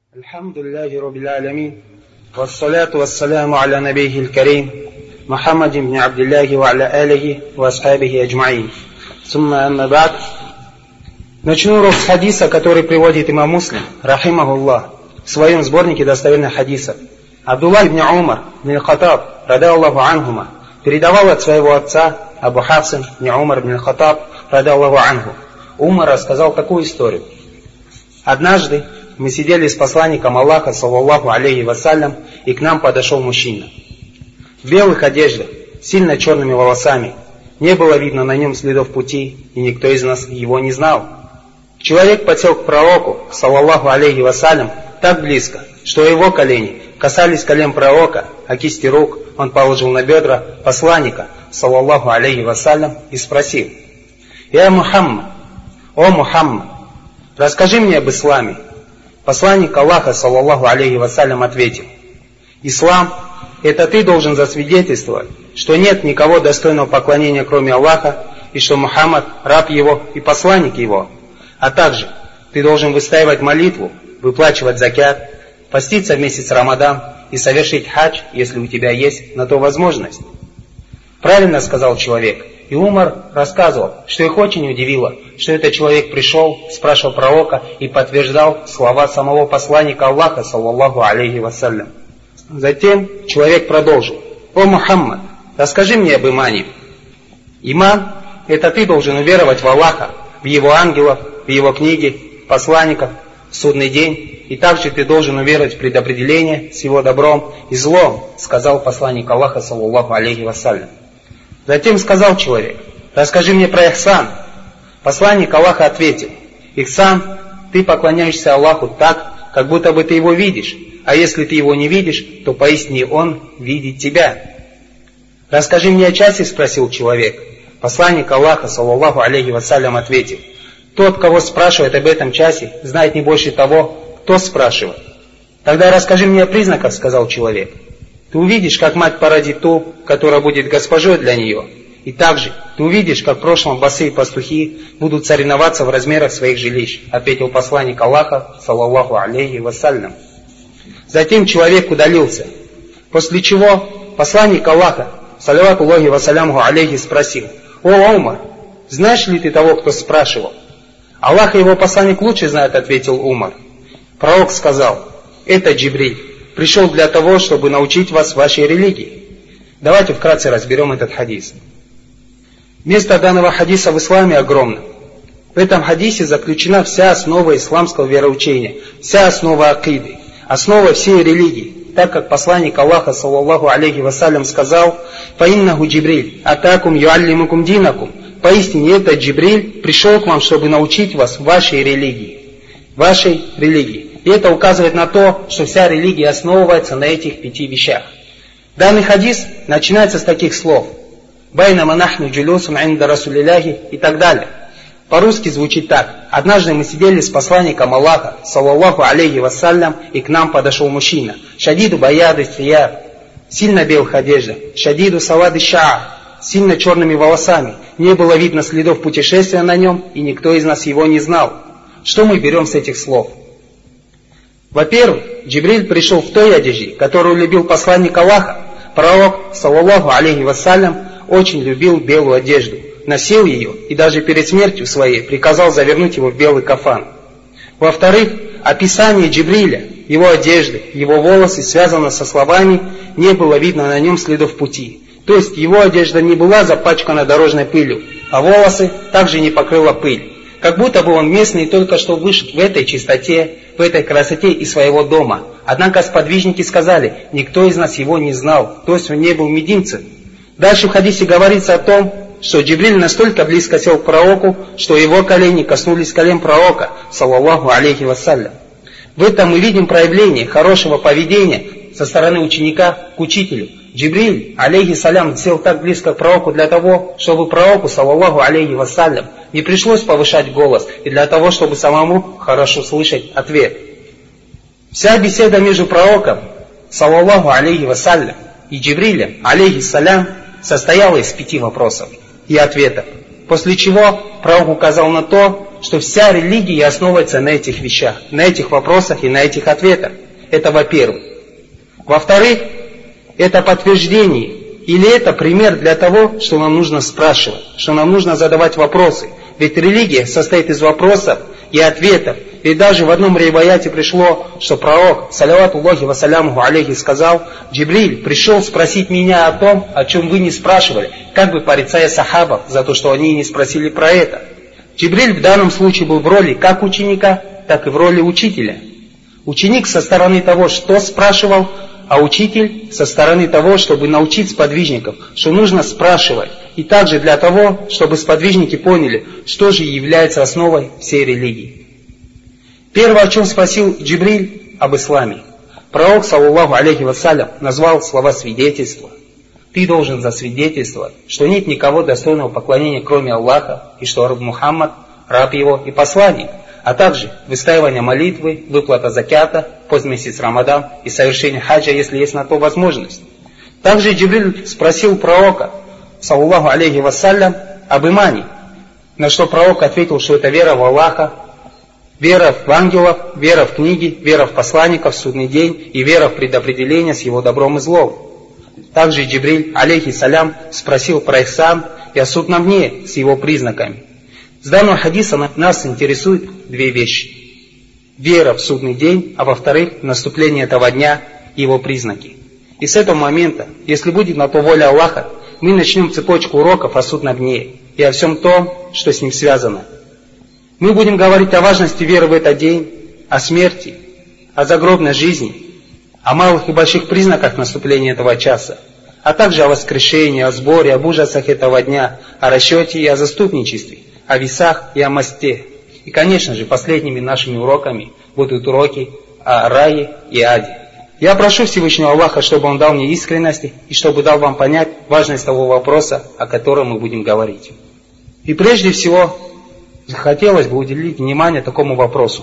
Альхамдулиллахи Раббил Алямин. Вассаляту вассаляму аля набийхил карим. Мухаммадин бни Абдиллахи ва аля алихи ва асхабихи аджмаин. Сумма амма ба'д. Начну урок с хадиса, который приводит имам Муслим, рахимахуллах, в своем сборнике достоверных хадисов. Абдуллах ибн Умар ибн Хаттаб, ради Аллаху анхума, передавал от своего отца Абу Хафсин ибн Умар ибн Хаттаб, ради Аллаху анху. Умар рассказал такую историю. Однажды мы сидели с посланником Аллаха, саллаллаху алейхи вассалям, и к нам подошел мужчина. В белых одеждах, сильно черными волосами. Не было видно на нем следов пути, и никто из нас его не знал. Человек подсел к пророку, саллаллаху алейхи вассалям, так близко, что его колени касались колен пророка, а кисти рук он положил на бедра посланника, саллаллаху алейхи вассалям, и спросил: «Я Мухаммад, о Мухаммад, расскажи мне об исламе». Посланник Аллаха, саллаллаху алейхи вассалям, ответил: «Ислам – это ты должен засвидетельствовать, что нет никого достойного поклонения, кроме Аллаха, и что Мухаммад – раб его и посланник его. А также ты должен выстаивать молитву, выплачивать закят, поститься в месяц Рамадан и совершить хадж, если у тебя есть на то возможность». Правильно сказал человек. И Умар рассказывал, что их очень удивило, что этот человек пришел, спрашивал пророка и подтверждал слова самого посланника Аллаха, саллаллаху алейхи вассалям. Затем человек продолжил: «О Мухаммад, расскажи мне об имане». Иман – это ты должен уверовать в Аллаха, в Его ангелов, в Его книги, посланников, в судный день, и также ты должен уверовать в предопределение с Его добром и злом, сказал посланник Аллаха, саллаллаху алейхи вассалям. Затем сказал человек: «Расскажи мне про ихсан». Посланник Аллаха ответил: «Ихсан – ты поклоняешься Аллаху так, как будто бы ты Его видишь, а если ты Его не видишь, то поистине Он видит тебя». «Расскажи мне о часе», – спросил человек. Посланник Аллаха, саллаллаху алейхи вассалям, ответил: «Тот, кого спрашивает об этом часе, знает не больше того, кто спрашивает». «Тогда расскажи мне о признаках», – сказал человек. «Ты увидишь, как мать породит ту, которая будет госпожой для нее. И также ты увидишь, как в прошлом босые пастухи будут соревноваться в размерах своих жилищ», ответил посланник Аллаха, саллаллаху алейхи вассалям. Затем человек удалился. После чего посланник Аллаха, саллаватуллахи вассалямху алейхи, спросил: «О Умар, знаешь ли ты того, кто спрашивал?» «Аллах и его посланник лучше знают», ответил Умар. Пророк сказал: «Это Джибриль. Пришел для того, чтобы научить вас вашей религии». Давайте вкратце разберем этот хадис. Место данного хадиса в исламе огромно. В этом хадисе заключена вся основа исламского вероучения, вся основа акиды, основа всей религии, так как посланник Аллаха, саллаллаху алейхи вассалям, сказал: «Фаиннаху Джибриль, атакум юаллимукум динакум». Поистине этот Джибриль пришел к вам, чтобы научить вас вашей религии. Вашей религии. И это указывает на то, что вся религия основывается на этих 5 вещах. Данный хадис начинается с таких слов: «Байнама нахну джулюсун инда расулилляхи» и так далее. По-русски звучит так: «Однажды мы сидели с посланником Аллаха, саллаллаху алейхи вассалям, и к нам подошел мужчина. Шадиду баяды сияб, сильно белых одеждах, шадиду савады шаа, сильно черными волосами. Не было видно следов путешествия на нем, и никто из нас его не знал». Что мы берем с этих слов? Во-первых, Джибриль пришел в той одежде, которую любил посланник Аллаха. Пророк, саллаллаху алейхи вассалям, очень любил белую одежду, носил ее и даже перед смертью своей приказал завернуть его в белый кафан. Во-вторых, описание Джибриля, его одежды, его волосы связано со словами: «Не было видно на нем следов пути». То есть его одежда не была запачкана дорожной пылью, а волосы также не покрыла пыль. Как будто бы он местный, только что вышел в этой чистоте, в этой красоте из своего дома. Однако сподвижники сказали: никто из нас его не знал, то есть он не был мединцем. Дальше в хадисе говорится о том, что Джибриль настолько близко сел к пророку, что его колени коснулись колен пророка, саллаллаху алейхи вассалям. В этом мы видим проявление хорошего поведения со стороны ученика к учителю. Джибриль, алейхиссалям, сел так близко к пророку для того, чтобы пророку, саллаллаху алейхи вассалям, не пришлось повышать голос, и для того, чтобы самому хорошо слышать ответ. Вся беседа между пророком, саллаллаху алейхи вассалям, и Джибрилем, алейхиссалям, состояла из 5 вопросов и ответов. После чего пророк указал на то, что вся религия основывается на этих вещах, на этих вопросах и на этих ответах. Это во-первых. Во-вторых, это подтверждение или это пример для того, что нам нужно спрашивать, что нам нужно задавать вопросы. Ведь религия состоит из вопросов и ответов. И даже в одном риваяте пришло, что пророк, салаватуллахи вассалямуху алейхи, сказал: Джибриль пришел спросить меня о том, о чем вы не спрашивали, как бы порицая сахабов за то, что они не спросили про это. Джибриль в данном случае был в роли как ученика, так и в роли учителя. Ученик со стороны того, что спрашивал, а учитель со стороны того, чтобы научить сподвижников, что нужно спрашивать. И также для того, чтобы сподвижники поняли, что же является основой всей религии. Первое, о чем спросил Джибриль, об исламе. Пророк, саллаллаху алейхи вассалям, назвал слова свидетельства. Ты должен засвидетельствовать, что нет никого достойного поклонения, кроме Аллаха, и что Мухаммад – раб его и посланник, а также выстаивание молитвы, выплата закята, постмесяц Рамадан и совершение хаджа, если есть на то возможность. Также Джибриль спросил пророка, саллаллаху алейхи вассалям, об имане, на что пророк ответил, что это вера в Аллаха, вера в ангелов, вера в книги, вера в посланников, в судный день и вера в предопределение с его добром и злом. Также Джибриль, алейхиссалям, спросил про ихсан и о судном дне с его признаками. С данного хадиса нас интересуют две вещи. Вера в судный день, а во-вторых, наступление этого дня и его признаки. И с этого момента, если будет на то воля Аллаха, мы начнем цепочку уроков о судном дне и о всем том, что с ним связано. Мы будем говорить о важности веры в этот день, о смерти, о загробной жизни, о малых и больших признаках наступления этого часа, а также о воскрешении, о сборе, об ужасах этого дня, о расчете и о заступничестве, о весах и о мосте. И, конечно же, последними нашими уроками будут уроки о рае и аде. Я прошу Всевышнего Аллаха, чтобы Он дал мне искренности и чтобы дал вам понять важность того вопроса, о котором мы будем говорить. И прежде всего, хотелось бы уделить внимание такому вопросу.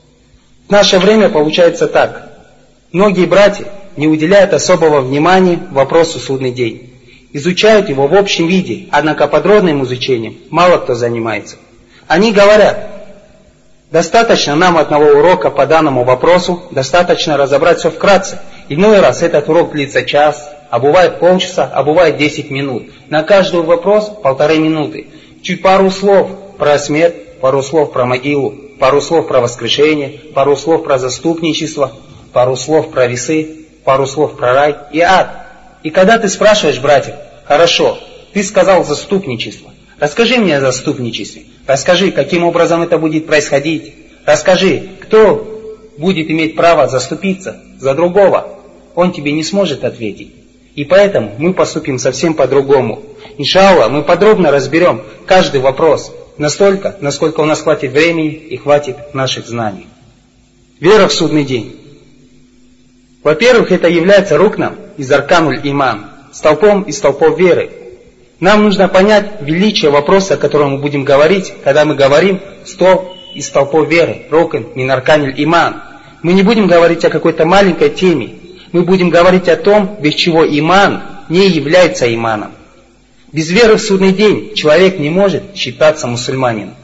В наше время получается так. Многие братья не уделяют особого внимания вопросу судный день. Изучают его в общем виде, однако подробным изучением мало кто занимается. Они говорят: достаточно нам одного урока по данному вопросу, достаточно разобрать все вкратце. Иной раз этот урок длится час, а бывает полчаса, а бывает 10 минут. На каждый вопрос 1,5 минуты. Чуть пару слов про смерть, пару слов про могилу, пару слов про воскрешение, пару слов про заступничество, пару слов про весы, пару слов про рай и ад. И когда ты спрашиваешь братьев: хорошо, ты сказал заступничество, расскажи мне о заступничестве, расскажи, каким образом это будет происходить, расскажи, кто будет иметь право заступиться за другого, он тебе не сможет ответить. И поэтому мы поступим совсем по-другому. Иншаллах, мы подробно разберем каждый вопрос, настолько, насколько у нас хватит времени и хватит наших знаний. Вера в судный день. Во-первых, это является рукном из аркануль иман, столпом из столпов веры. Нам нужно понять величие вопроса, о котором мы будем говорить, когда мы говорим столб из столпов веры, рукн мин арканиль иман. Мы не будем говорить о какой-то маленькой теме, мы будем говорить о том, без чего иман не является иманом. Без веры в судный день человек не может считаться мусульманином.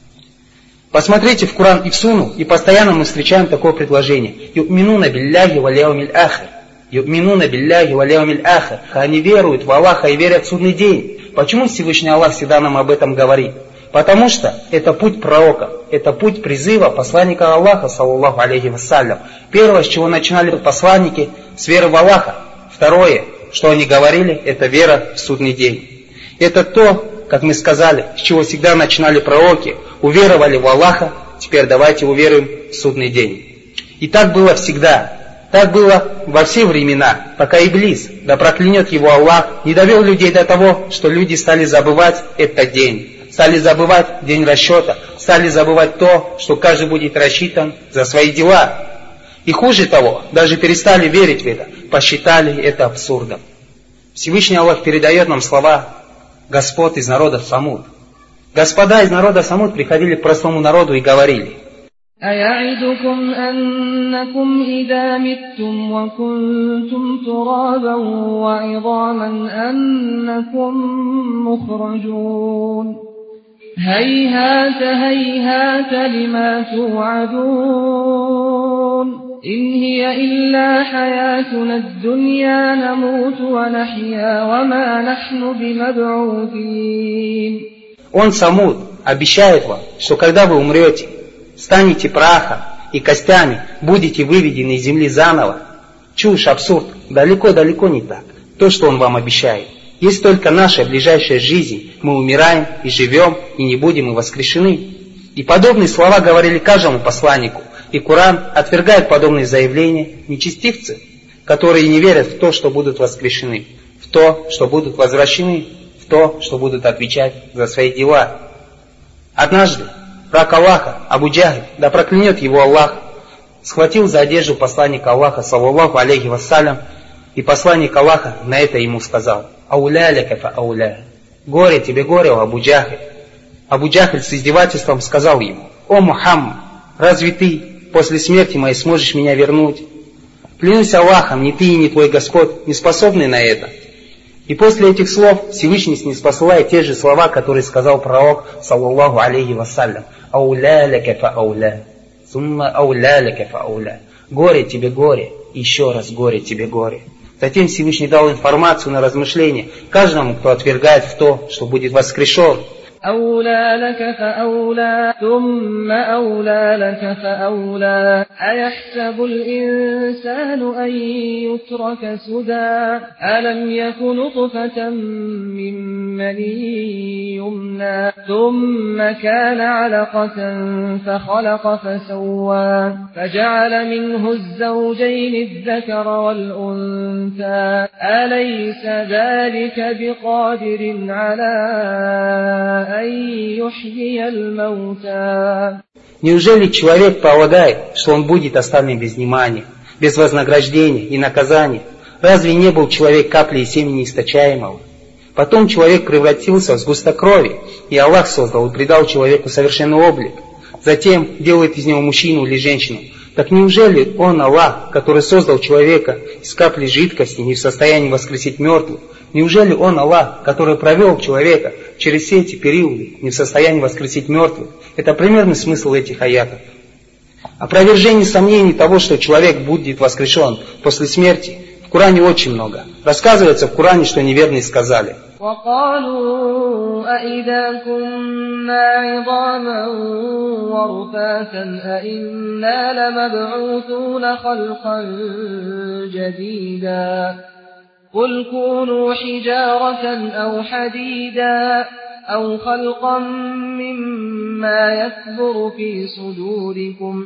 Посмотрите в Коран и в Сунну, и постоянно мы встречаем такое предложение. Ю'минуна билляхи ва лияумиль ахир. Ю'минуна билляхи ва лияумиль ахир. Они веруют в Аллаха и верят в судный день. Почему Всевышний Аллах всегда нам об этом говорит? Потому что это путь пророка, это путь призыва посланника Аллаха, саллаллаху алейхи вассалям. Первое, с чего начинали посланники, с веры в Аллаха. Второе, что они говорили, это вера в судный день. Это то, как мы сказали, с чего всегда начинали пророки. Уверовали в Аллаха, теперь давайте уверуем в судный день. И так было всегда. Так было во все времена, пока Иблис, да проклянет его Аллах, не довел людей до того, что люди стали забывать этот день. Стали забывать день расчета, стали забывать то, что каждый будет рассчитан за свои дела. И хуже того, даже перестали верить в это, посчитали это абсурдом. Всевышний Аллах передает нам слова господ из народа Самуд. Господа из народа Самуд приходили к простому народу и говорили: أَيَعِدُكُمْ أَنَّكُمْ إِذَا مِتُّمْ وَكُنْتُمْ تُرَابًا وَعِظَامًا أَنَّكُمْ مُخْرَجُونَ. هيهات هيهات لما توعدون إن هي إلا حياتنا الدنيا نموت ونحيا وما نحن بمبعوثين. Он, Самуд, обещает вам, что когда вы умрете, станете прахом и костями, будете выведены из земли заново. Чушь, абсурд, далеко-далеко не так. То, что он вам обещает. Есть только наша ближайшая жизнь. Мы умираем и живем, и не будем и воскрешены. И подобные слова говорили каждому посланнику. И Коран отвергает подобные заявления нечестивцы, которые не верят в то, что будут воскрешены, в то, что будут возвращены, в то, что будут отвечать за свои дела. Однажды враг Аллаха, Абу Джахль, да проклянет его Аллах, схватил за одежду посланника Аллаха, саллаллаху алейхи вассалям, и посланник Аллаха на это ему сказал: «Ауля ляка фа ауля». Горе тебе, горе, Абу Джахль. Абу Джахль с издевательством сказал ему: «О Мухаммад, разве ты после смерти моей сможешь меня вернуть? Клянусь Аллахом, ни ты и ни твой Господь не способны на это». И после этих слов Всевышний ниспосылает те же слова, которые сказал пророк, саллаллаху алейхи вассалям: «Ауля ляка фа ауля». Сумма ауля ляка фа ауля. Горе тебе, горе, и еще раз горе тебе, горе. Затем Всевышний дал информацию на размышление каждому, кто отвергает в то, что будет воскрешен. أولى لك فأولى ثم أولى لك فأولى أيحسب الإنسان أن يترك سدى ألم يك نطفة من مني يمنى ثم كان علقة فخلق فسوى فجعل منه الزوجين الذكر والأنثى أليس ذلك بقادر على Неужели человек полагает, что он будет оставлен без внимания, без вознаграждения и наказания? Разве не был человек каплей семени источаемого? Потом человек превратился в сгустокровие, и Аллах создал и придал человеку совершенный облик. Затем делает из него мужчину или женщину. Так неужели он, Аллах, который создал человека из капли жидкости, не в состоянии воскресить мертвых? Неужели он, Аллах, который провел человека через все эти периоды, не в состоянии воскресить мертвых? Это примерный смысл этих аятов. Опровержений сомнений того, что человек будет воскрешен после смерти, в Коране очень много. Рассказывается в Коране, что неверные сказали: وقالوا أإذا كنا عظاما ورفاتا أإنا لمبعوثون خلقا جديدا قل كونوا حجارة أو حديدا أو خلقا مما يكبر في صدوركم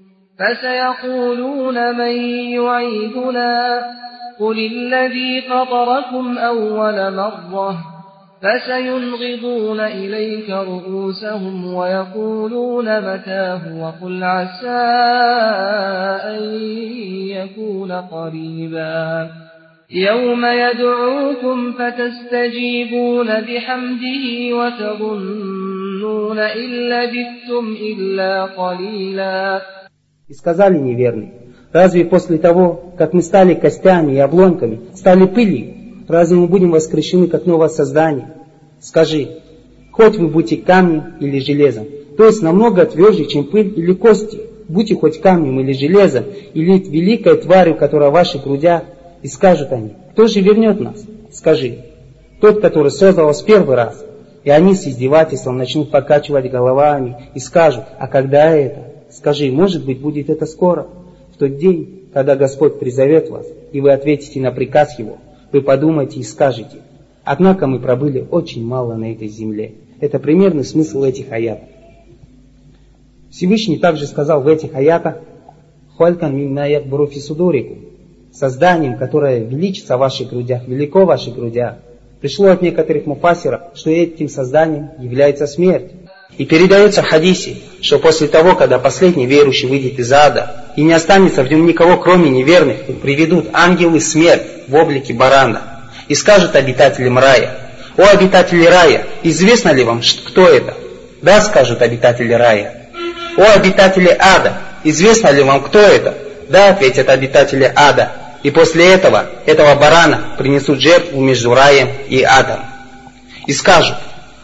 فسيقولون من يعيدنا قل الذي فطركم أول مرة فسينغضون إليك رؤوسهم ويقولون متاه وقل عسى أن يكون قريبا يوم يدعوكم فتستجيبون بحمده وتظنون إن لبثتم إلا قليلا. И сказали неверные: разве после того, как мы стали костями и обломками, стали пылью, разве мы будем воскрешены как новое создание? Скажи, хоть вы будете камнем или железом, то есть намного тверже, чем пыль или кости, будьте хоть камнем или железом, или великой тварью, которая в ваших грудях. И скажут они: кто же вернет нас? Скажи, тот, который создал вас первый раз. И они с издевательством начнут покачивать головами и скажут: а когда это? Скажи, может быть, будет это скоро? В тот день, когда Господь призовет вас, и вы ответите на приказ Его, вы подумаете и скажете: однако мы пробыли очень мало на этой земле. Это примерный смысл этих аятов. Всевышний также сказал в этих аятах: «Хвалькан мимма якбуру фи судурикум», созданием, которое величится в ваших грудях, велико в ваших грудях. Пришло от некоторых муфассиров, что этим созданием является смерть. И передается в хадисе, что после того, когда последний верующий выйдет из ада, и не останется в нем никого, кроме неверных, приведут ангелы смерть в облике барана. И скажут обитателям рая: «О обитатели рая, известно ли вам, кто это?» «Да», скажут обитатели рая. «О обитатели ада, известно ли вам, кто это?» «Да», ответят обитатели ада. И после этого барана принесут жертву между раем и адом. И скажут: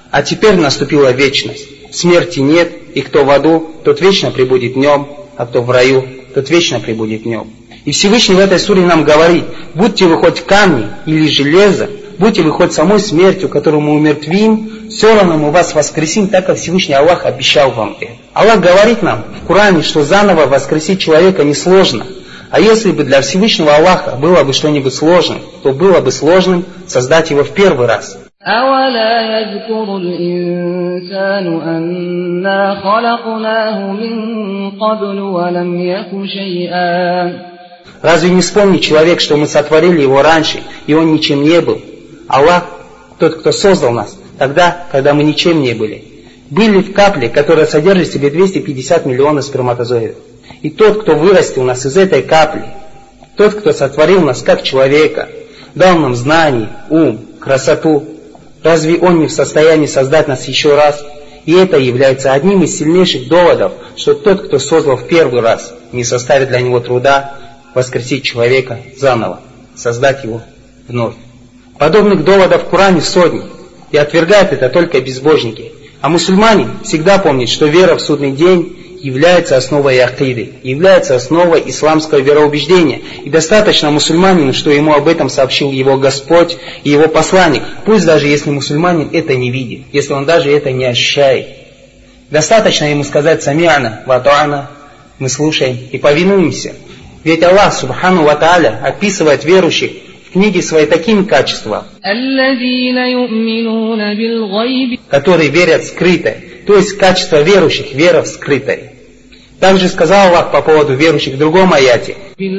А теперь наступила вечность. Смерти нет, и кто в аду, тот вечно пребудет в нем, а кто в раю, тот вечно пребудет в нем. И Всевышний в этой суре нам говорит: будьте вы хоть камни или железо, будьте вы хоть самой смертью, которую мы умертвим, все равно мы вас воскресим, так как Всевышний Аллах обещал вам это. Аллах говорит нам в Коране, что заново воскресить человека несложно. А если бы для Всевышнего Аллаха было бы что-нибудь сложным, то было бы сложным создать его в первый раз. أَوَلَا يَذْكُرُ الْإِنسَانُ أَنَّا خَلَقْنَاهُ مِنْ قَبْلُ وَلَمْ يَكُ شَيْئًا. Разве не вспомнит человек, что мы сотворили его раньше, и он ничем не был? Аллах, тот, кто создал нас, тогда, когда мы ничем не были. Были в капле, которая содержит в себе 250 миллионов сперматозоидов. И тот, кто вырастил нас из этой капли, тот, кто сотворил нас как человека, дал нам знания, ум, красоту, разве он не в состоянии создать нас еще раз? И это является одним из сильнейших доводов, что тот, кто создал в первый раз, не составит для него труда воскресить человека заново, создать его вновь. Подобных доводов в Коране сотни, и отвергают это только безбожники. А мусульмане всегда помнят, что вера в судный день является основой акиды, является основой исламского вероубеждения. И достаточно мусульманину, что ему об этом сообщил его Господь и его посланник, пусть даже если мусульманин это не видит, если он даже это не ощущает. Достаточно ему сказать «Сами'ана ва атa'ана», мы слушаем и повинуемся. Ведь Аллах, субхану ва тааля, описывает верующих в книге своей такими качествами, которые верят скрыто, то есть качество верующих, вера в скрытой. Также сказал Аллах по поводу верующих в другом аяте: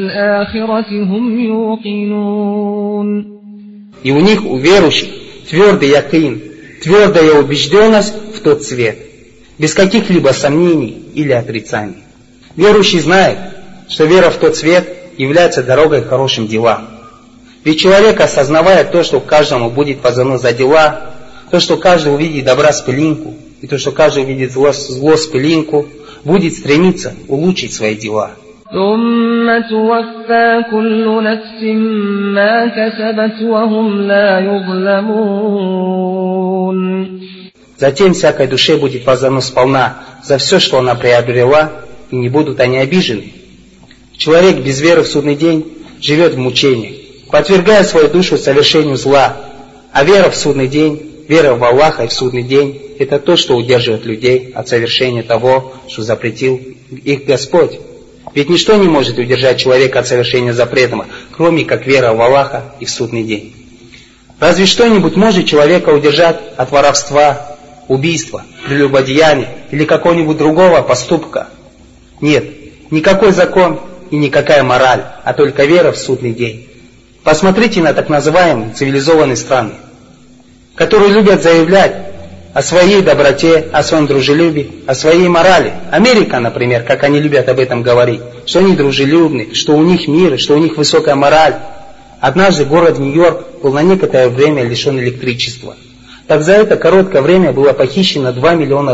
и у них, у верующих, твердый якин, твердая убежденность в тот свет, без каких-либо сомнений или отрицаний. Верующий знает, что вера в тот свет является дорогой к хорошим делам. Ведь человек, осознавая то, что каждому будет воздано за дела, то, что каждый увидит добра с пылинку, и то, что каждый увидит зло с пылинку, будет стремиться улучшить свои дела. Затем всякой душе будет воздано сполна за все, что она приобрела, и не будут они обижены. Человек без веры в судный день живет в мучениях, подвергая свою душу совершению зла. А вера в судный день, вера в Аллаха и в судный день – это то, что удерживает людей от совершения того, что запретил их Господь. Ведь ничто не может удержать человека от совершения запретного, кроме как вера в Аллаха и в судный день. Разве что-нибудь может человека удержать от воровства, убийства, прелюбодеяния или какого-нибудь другого поступка? Нет, никакой закон и никакая мораль, а только вера в судный день. Посмотрите на так называемые цивилизованные страны, которые любят заявлять о своей доброте, о своем дружелюбии, о своей морали. Америка, например, как они любят об этом говорить, что они дружелюбны, что у них мир, что у них высокая мораль. Однажды город Нью-Йорк был на некоторое время лишен электричества. Так за это короткое время было похищено $2 миллиона.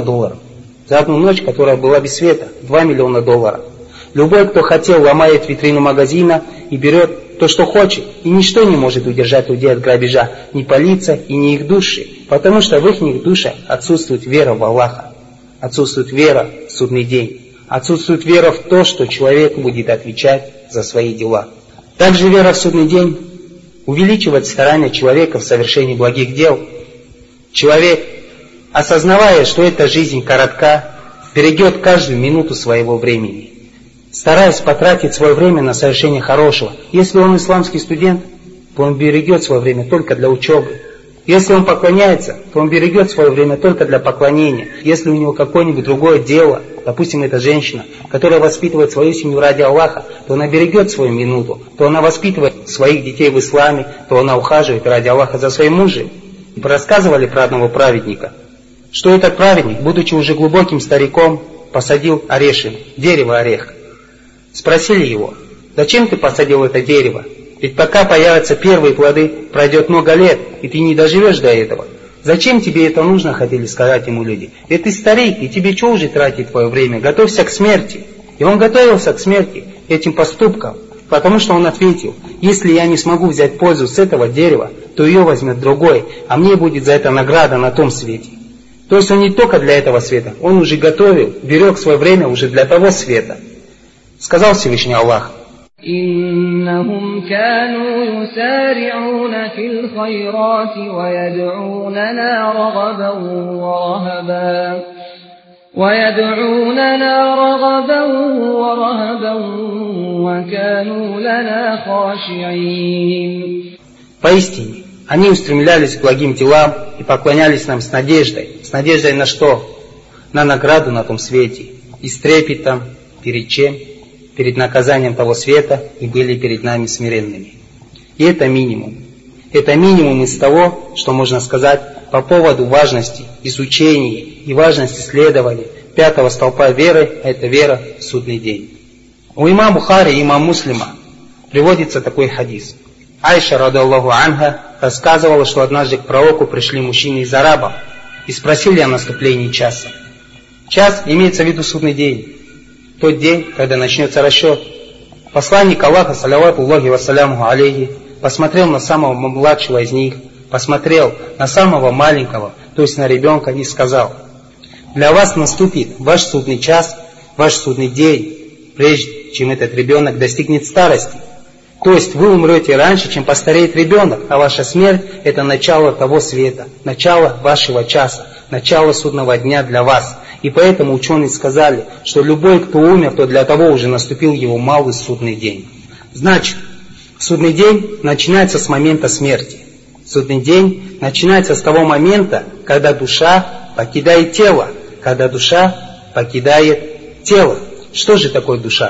За одну ночь, которая была без света, $2 миллиона. Любой, кто хотел, ломает витрину магазина и берет то, что хочет. И ничто не может удержать людей от грабежа, ни полиция и ни их души. Потому что в их душах отсутствует вера в Аллаха, отсутствует вера в судный день, отсутствует вера в то, что человек будет отвечать за свои дела. Также вера в судный день увеличивает старания человека в совершении благих дел. Человек, осознавая, что эта жизнь коротка, берегет каждую минуту своего времени, стараясь потратить свое время на совершение хорошего. Если он исламский студент, то он берегет свое время только для учебы. Если он поклоняется, то он берегет свое время только для поклонения. Если у него какое-нибудь другое дело, допустим, это женщина, которая воспитывает свою семью ради Аллаха, то она берегет свою минуту, то она воспитывает своих детей в исламе, то она ухаживает ради Аллаха за своим мужем. И рассказывали про одного праведника, что этот праведник, будучи уже глубоким стариком, посадил орешин, дерево орех. Спросили его: зачем ты посадил это дерево? Ведь пока появятся первые плоды, пройдет много лет, и ты не доживешь до этого. Зачем тебе это нужно, хотели сказать ему люди. Ведь ты старик, и тебе что уже тратить твое время? Готовься к смерти. И он готовился к смерти этим поступком, потому что он ответил: если я не смогу взять пользу с этого дерева, то ее возьмет другой, а мне будет за это награда на том свете. То есть он не только для этого света, он уже готовил, берег свое время уже для того света. Сказал Всевышний Аллах: إنهم كانوا يسارعون في الخيرات ويدعوننا رغبا ورهبا وكانوا لنا خاشعين. Поистине, они устремлялись к благим делам и поклонялись нам с надеждой. С надеждой на что? На награду на том свете. И с трепетом, перед чем? Перед наказанием того света, и были перед нами смиренными. И это минимум. Это минимум из того, что можно сказать по поводу важности изучения и важности исследования пятого столпа веры, а это вера в судный день. У имама Бухари и имама Муслима приводится такой хадис. Айша, радаллаху анха, рассказывала, что однажды к пророку пришли мужчины из арабов и спросили о наступлении часа. Час имеется в виду судный день. Тот день, когда начнется расчет. Посланник Аллаха, салаватуллахи вассалямуху алейхи, посмотрел на самого младшего из них, посмотрел на самого маленького, то есть на ребенка, и сказал: для вас наступит ваш судный час, ваш судный день, прежде чем этот ребенок достигнет старости. То есть вы умрете раньше, чем постареет ребенок, а ваша смерть – это начало того света, начало вашего часа, начало судного дня для вас. И поэтому ученые сказали, что любой, кто умер, то для того уже наступил его малый судный день. Значит, судный день начинается с момента смерти. Судный день начинается с того момента, когда душа покидает тело. Когда душа покидает тело. Что же такое душа?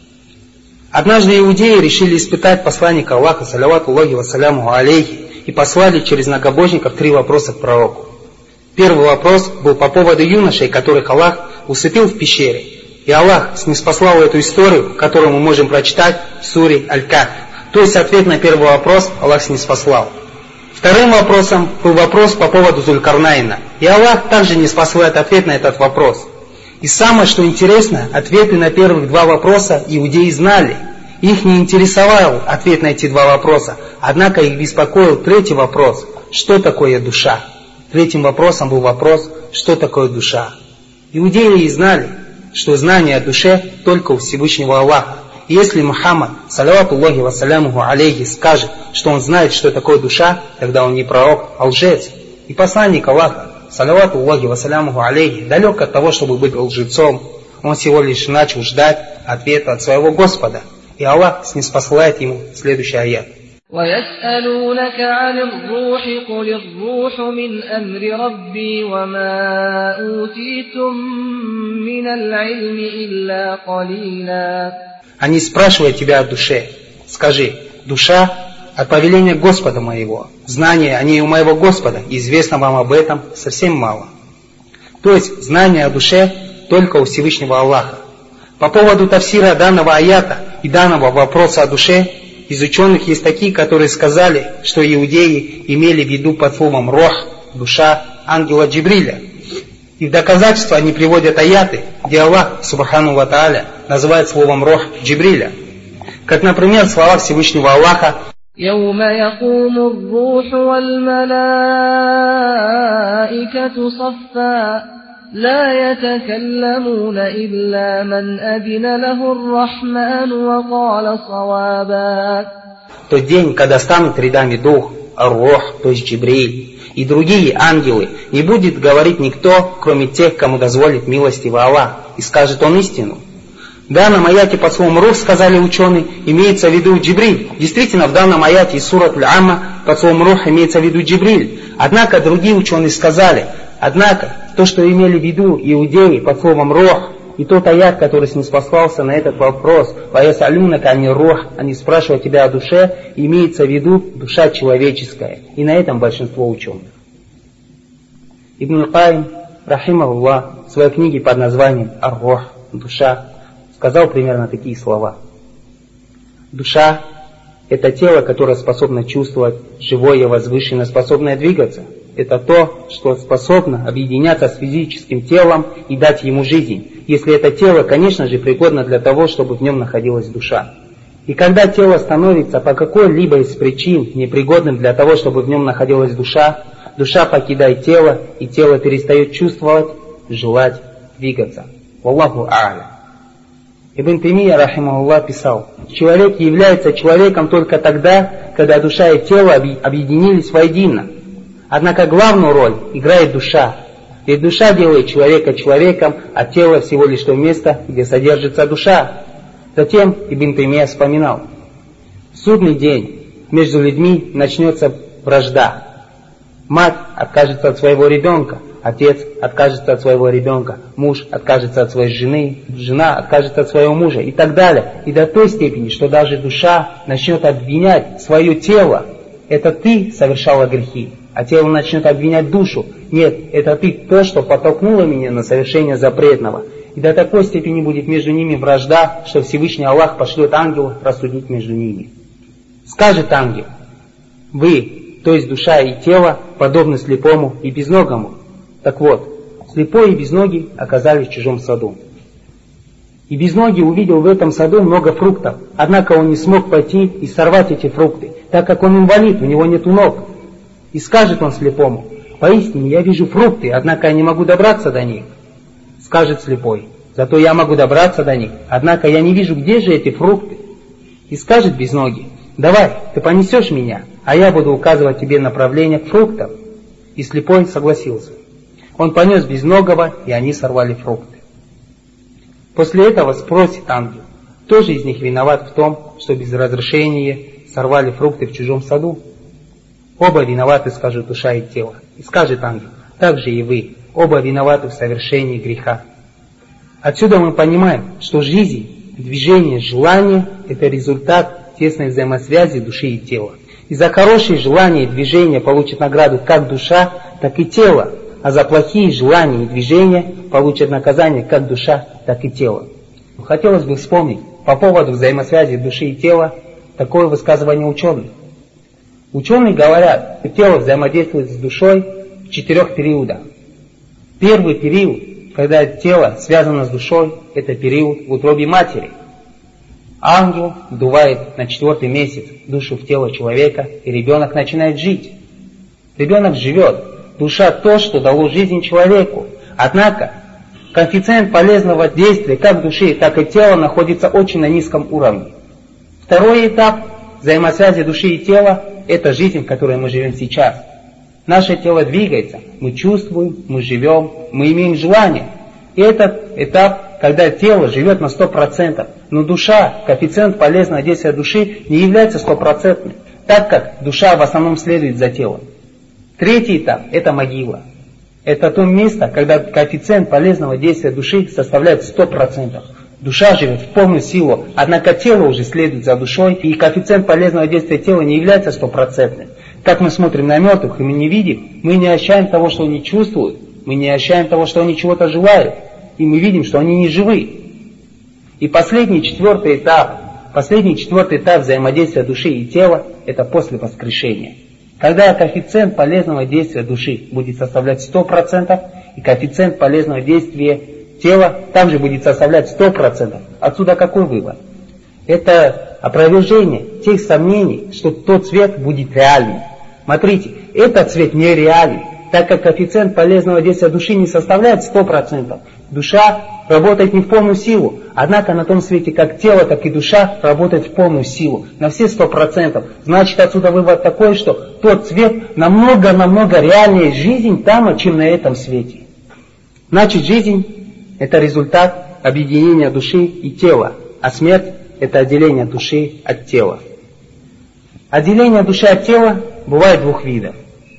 Однажды иудеи решили испытать посланника Аллаха, салаватуллахи вассалямуху алейхи, и послали через многобожников 3 вопроса к пророку. Первый вопрос был по поводу юношей, которых Аллах усыпил в пещере. И Аллах ниспослал эту историю, которую мы можем прочитать в суре Аль-Кахф. То есть ответ на первый вопрос Аллах ниспослал. Вторым вопросом был вопрос по поводу Зулькарнайна. И Аллах также ниспослает ответ на этот вопрос. И самое, что интересно, ответы на первых 2 вопроса иудеи знали. Их не интересовал ответ на эти 2 вопроса. Однако их беспокоил 3-й вопрос: что такое душа? 3-м вопросом был вопрос: что такое душа? Иудеи знали, что знание о душе только у Всевышнего Аллаха. И если Мухаммад, салаватуллахи вассалямуху алейхи, скажет, что он знает, что такое душа, тогда он не пророк, а лжец. И посланник Аллаха, салаватуллахи вассалямуху алейхи, далек от того, чтобы быть лжецом. Он всего лишь начал ждать ответа от своего Господа. И Аллах ниспослает ему следующий аят. وَيَسْأَلُونَكَ عَنِ الرُّوحِ قُلِ الرُّوحُ مِنْ أَمْرِ رَبِّي وَمَا أُوتِيتُم مِّنَ الْعِلْمِ إِلَّا قَلِيلًا. Они спрашивают тебя о душе. Скажи: душа от повеления Господа моего. Знание о ней у моего Господа, и известно вам об этом совсем мало. То есть знание о душе только у Всевышнего Аллаха. По поводу тафсира данного аята и данного вопроса о душе, из ученых есть такие, которые сказали, что иудеи имели в виду под словом «рох» душа ангела Джибриля. И в доказательство они приводят аяты, где Аллах, субхану ва тааля, называет словом «рох» Джибриля. Как, например, слова Всевышнего Аллаха: يَوْمَ يَقُومُ الرُّوحُ وَالْمَلَائِكَةُ صَفًّا لَا يَتَكَلَّمُونَ إِلَّا مَنْ أَذِنَ لَهُ الرَّحْمَنُ وَقَالَ صَوَابًا. Тот день, когда станут рядами дух, ар-рох, то есть Джибриль, и другие ангелы, не будет говорить никто, кроме тех, кому дозволит милостивый Аллах, и скажет он истину. В данном аяте под словом «рух», сказали ученые, имеется в виду Джибриль. Действительно, в данном аяте из сурат Аль-Амма под словом «рух» имеется в виду Джибриль. Однако другие ученые сказали, то, что имели в виду иудеи под словом «рух», и тот аят, который ниспослался на этот вопрос, «Ваясалюнака ани рух», они спрашивают тебя о душе, имеется в виду душа человеческая. И на этом большинство ученых. Ибн Аль-Каим, рахимахуллах, в своей книге под названием «Ар-рух», душа, сказал примерно такие слова. Душа – это тело, которое способно чувствовать, живое, возвышенное, способное двигаться. Это то, что способно объединяться с физическим телом и дать ему жизнь. Если это тело, конечно же, пригодно для того, чтобы в нем находилась душа. И когда тело становится по какой-либо из причин непригодным для того, чтобы в нем находилась душа, душа покидает тело, и тело перестает чувствовать, желать, двигаться. Валлаху а'ля. Ибн Таймия, рахимахуллах, писал: человек является человеком только тогда, когда душа и тело объединились воедино. Однако главную роль играет душа. Ведь душа делает человека человеком, а тело всего лишь то место, где содержится душа. Затем Ибн Таймия вспоминал: в судный день между людьми начнется вражда. Мать откажется от своего ребенка, отец откажется от своего ребенка, муж откажется от своей жены, жена откажется от своего мужа и так далее. И до той степени, что даже душа начнет обвинять свое тело. Это ты совершала грехи, а тело начнет обвинять душу. Нет, это ты то, что подтолкнуло меня на совершение запретного. И до такой степени будет между ними вражда, что Всевышний Аллах пошлет ангела рассудить между ними. Скажет ангел: вы, то есть душа и тело, подобны слепому и безногому. Так вот, слепой и безногий оказались в чужом саду. И безногий увидел в этом саду много фруктов, однако он не смог пойти и сорвать эти фрукты, так как он инвалид, у него нет ног. И скажет он слепому: поистине я вижу фрукты, однако я не могу добраться до них. Скажет слепой: зато я могу добраться до них, однако я не вижу, где же эти фрукты. И скажет безногий: давай, ты понесешь меня, а я буду указывать тебе направление к фруктам. И слепой согласился. Он понес безногого, и они сорвали фрукты. После этого спросит ангел: кто же из них виноват в том, что без разрешения сорвали фрукты в чужом саду? Оба виноваты, скажут душа и тело. И скажет ангел: так же и вы, оба виноваты в совершении греха. Отсюда мы понимаем, что жизнь, движение, желание – это результат тесной взаимосвязи души и тела. И за хорошие желания и движения получит награду как душа, так и тело, а за плохие желания и движения получат наказание как душа, так и тело. Хотелось бы вспомнить по поводу взаимосвязи души и тела такое высказывание ученых. Ученые говорят, что тело взаимодействует с душой в 4 периодах. Первый период, когда тело связано с душой, это период в утробе матери. Ангел вдувает на 4-й месяц душу в тело человека, и ребенок начинает жить. Ребенок живет. Душа то, что дало жизнь человеку. Однако коэффициент полезного действия как души, так и тела находится очень на низком уровне. Второй этап взаимосвязи души и тела – это жизнь, в которой мы живем сейчас. Наше тело двигается, мы чувствуем, мы живем, мы имеем желание. И этот этап, когда тело живет на 100%, но душа, коэффициент полезного действия души не является 100%, так как душа в основном следует за телом. Третий этап – это могила. Это то место, когда коэффициент полезного действия души составляет 100%. Душа живет в полную силу, однако тело уже следует за душой, и коэффициент полезного действия тела не является 100%. Как мы смотрим на мертвых, и мы не видим, мы не ощущаем того, что они чувствуют, мы не ощущаем того, что они чего-то желают, и мы видим, что они не живы. И последний 4-й этап взаимодействия души и тела – это после воскрешения. Когда коэффициент полезного действия души будет составлять 100%, и коэффициент полезного действия тела также будет составлять 100%. Отсюда какой вывод? Это опровержение тех сомнений, что тот цвет будет реальным. Смотрите, этот цвет нереальный, так как коэффициент полезного действия души не составляет 100%. Душа работает не в полную силу, однако на том свете как тело, так и душа работает в полную силу, на все 100%. Значит, отсюда вывод такой, что тот цвет намного реальнее жизнь там, чем на этом свете. Значит, жизнь – это результат объединения души и тела, а смерть – это отделение души от тела. Отделение души от тела бывает 2 видов.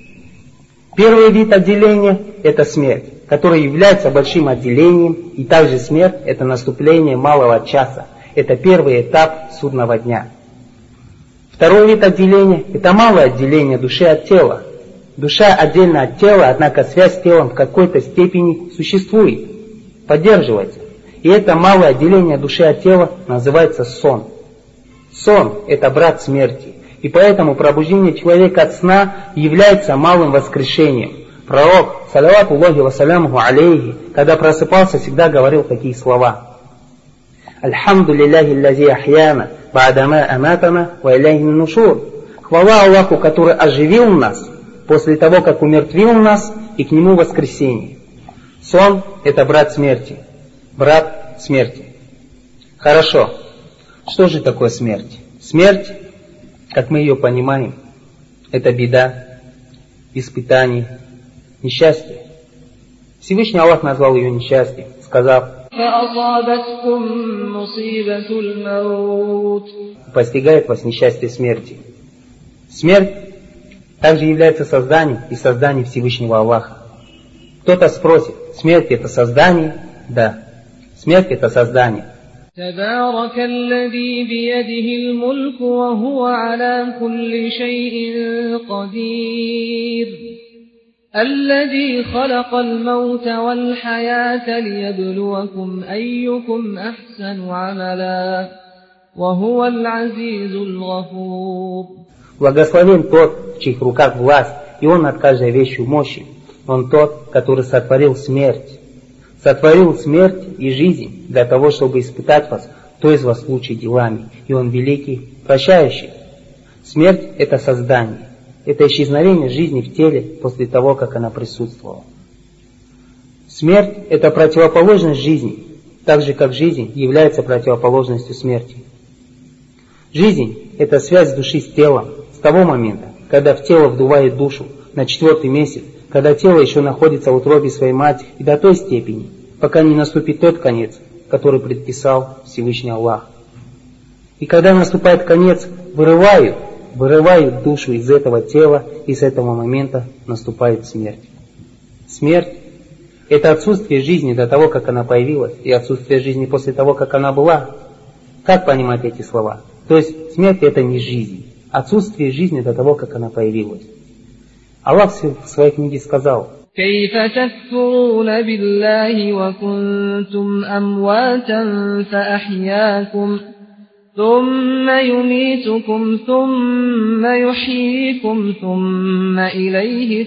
Первый вид отделения – это смерть, которая является большим отделением, и также смерть – это наступление малого часа. Это первый этап судного дня. Второй вид отделения – это малое отделение души от тела. Душа отдельно от тела, однако связь с телом в какой-то степени существует, поддерживается. И это малое отделение души от тела называется сон. Сон – это брат смерти. И поэтому пробуждение человека от сна является малым воскрешением. Пророк, салаватуллахи вассалямуху алейхи, когда просыпался, всегда говорил такие слова: «Альхамду лилляхи лази ахьяна, ба'дама аматана, ва иляйхи нушур». Хвала Аллаху, который оживил нас, после того, как умертвил нас, и к нему воскресение. Сон – это брат смерти. Брат смерти. Хорошо. Что же такое смерть? Смерть, как мы ее понимаем, это беда, испытание, несчастье. Всевышний Аллах назвал ее несчастьем, сказав: постигает вас несчастье смерти. Смерть также является созданием и созданием Всевышнего Аллаха. Кто-то спросит: смерть это создание? Да, смерть это создание. تبارك الذي بيده الملك وهو على كل شيء قدير الذي خلق الموت والحياة ليبلوكم أيكم أحسن عملا وهو العزيز الغفور. Благословен тот, в чьих руках власть, и он над каждой вещью мощен. Он тот, который сотворил смерть. Сотворил смерть и жизнь для того, чтобы испытать вас, кто из вас лучше делами. И он великий, прощающий. Смерть – это создание. Это исчезновение жизни в теле после того, как она присутствовала. Смерть – это противоположность жизни, так же, как жизнь является противоположностью смерти. Жизнь – это связь души с телом с того момента, когда в тело вдувает душу на 4-й месяц, когда тело еще находится в утробе своей матери, и до той степени, пока не наступит тот конец, который предписал Всевышний Аллах. И когда наступает конец, вырывают душу из этого тела, и с этого момента наступает смерть. Смерть – это отсутствие жизни до того, как она появилась, и отсутствие жизни после того, как она была. Как понимать эти слова? То есть смерть – это не жизнь, отсутствие жизни до того, как она появилась. Аллах в своей книге сказал: كيف تكفرون بالله وكنتم أمواتا فأحياكم ثم يميتكم ثم يحييكم ثم إليه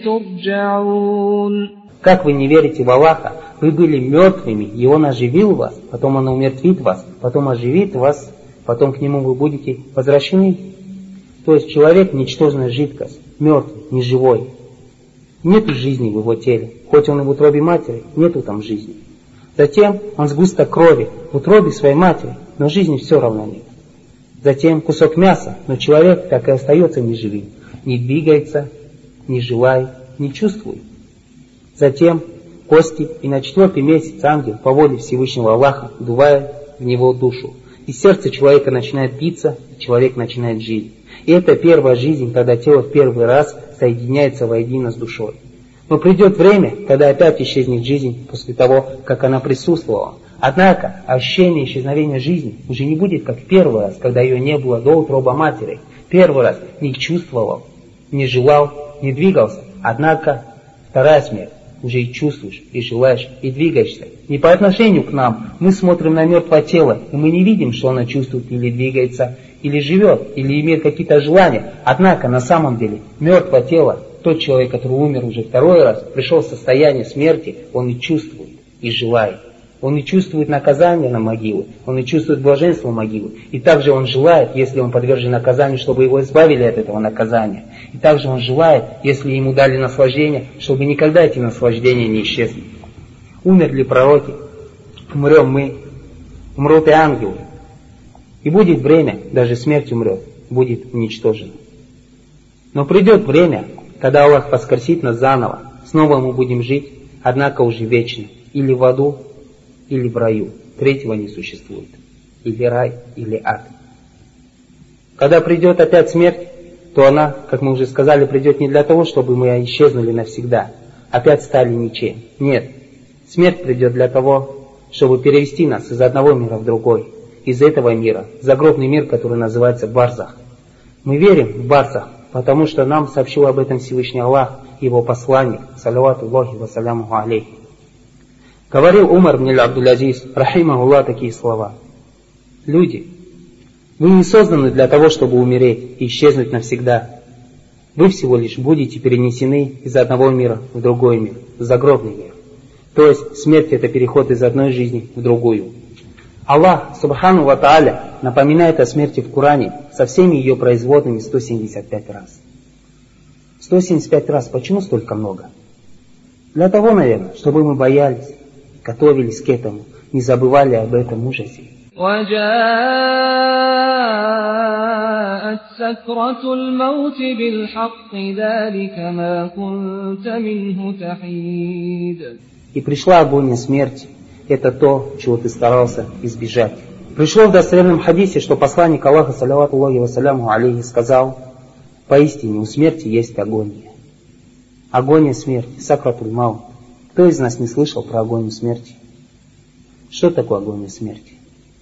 ترجعون. Как вы не верите в Аллаха? Вы были мертвыми, и Он оживил вас, потом Он умертвит вас, потом оживит вас, потом к Нему вы будете возвращены. То есть человек – ничтожная жидкость, мертвый, неживой. Нету жизни в его теле. Хоть он и в утробе матери, нету там жизни. Затем он сгусток крови в утробе своей матери, но жизни все равно нет. Затем кусок мяса, но человек так и остается неживым. Не двигается, не желает, не чувствует. Затем кости, и на 4-й месяц ангел по воле Всевышнего Аллаха вдувает в него душу. И сердце человека начинает биться, и человек начинает жить. И это первая жизнь, когда тело в первый раз соединяется воедино с душой. Но придет время, когда опять исчезнет жизнь после того, как она присутствовала. Однако ощущение исчезновения жизни уже не будет как в первый раз, когда ее не было до утроба матери. Первый раз не чувствовал, не желал, не двигался. Однако вторая смерть уже и чувствуешь, и желаешь, и двигаешься. Не по отношению к нам. Мы смотрим на мертвое тело, и мы не видим, что оно чувствует или двигается, или живет, или имеет какие-то желания. Однако на самом деле мертвое тело, тот человек, который умер уже второй раз, пришел в состояние смерти, он и чувствует, и желает. Он и чувствует наказание на могилу, он и чувствует блаженство могилы. И также он желает, если он подвержен наказанию, чтобы его избавили от этого наказания. И также он желает, если ему дали наслаждение, чтобы никогда эти наслаждения не исчезли. Умерли пророки, умрем мы, умрут и ангелы. И будет время, даже смерть умрет, будет уничтожена. Но придет время, когда Аллах воскресит нас заново, снова мы будем жить, однако уже вечно, или в аду, или в раю. Третьего не существует. Или рай, или ад. Когда придет опять смерть, то она, как мы уже сказали, придет не для того, чтобы мы исчезнули навсегда, опять стали ничем. Нет. Смерть придет для того, чтобы перевести нас из одного мира в другой. Из этого мира, в загробный мир, который называется Барзах. Мы верим в Барзах, потому что нам сообщил об этом Всевышний Аллах, его посланник, салавату Аллахи ва салямуху алейхи. Говорил Умар ибн Абдул-Азиз, рахимахуллах, такие слова: люди, вы не созданы для того, чтобы умереть и исчезнуть навсегда. Вы всего лишь будете перенесены из одного мира в другой мир, в загробный мир. То есть смерть — это переход из одной жизни в другую. Аллах, субхану ва тааля, напоминает о смерти в Коране со всеми ее производными 175 раз. 175 раз. Почему столько много? Для того, наверное, чтобы мы боялись, готовились к этому, не забывали об этом ужасе. وَجَاءَتْ سَكْرَةُ الْمَوْتِ بِالْحَقِّ ذَلِكَ مَا كُنْتَ مِنْهُ تَحِيدٌ. И пришла агония смерти. Это то, чего ты старался избежать. Пришло в достоверном хадисе, что посланник Аллаха, саллавату Аллахи вассаляму алейхи, сказал: поистине у смерти есть агония. Агония смерти, сакратуль маут. Кто из нас не слышал про агонию смерти? Что такое агония смерти?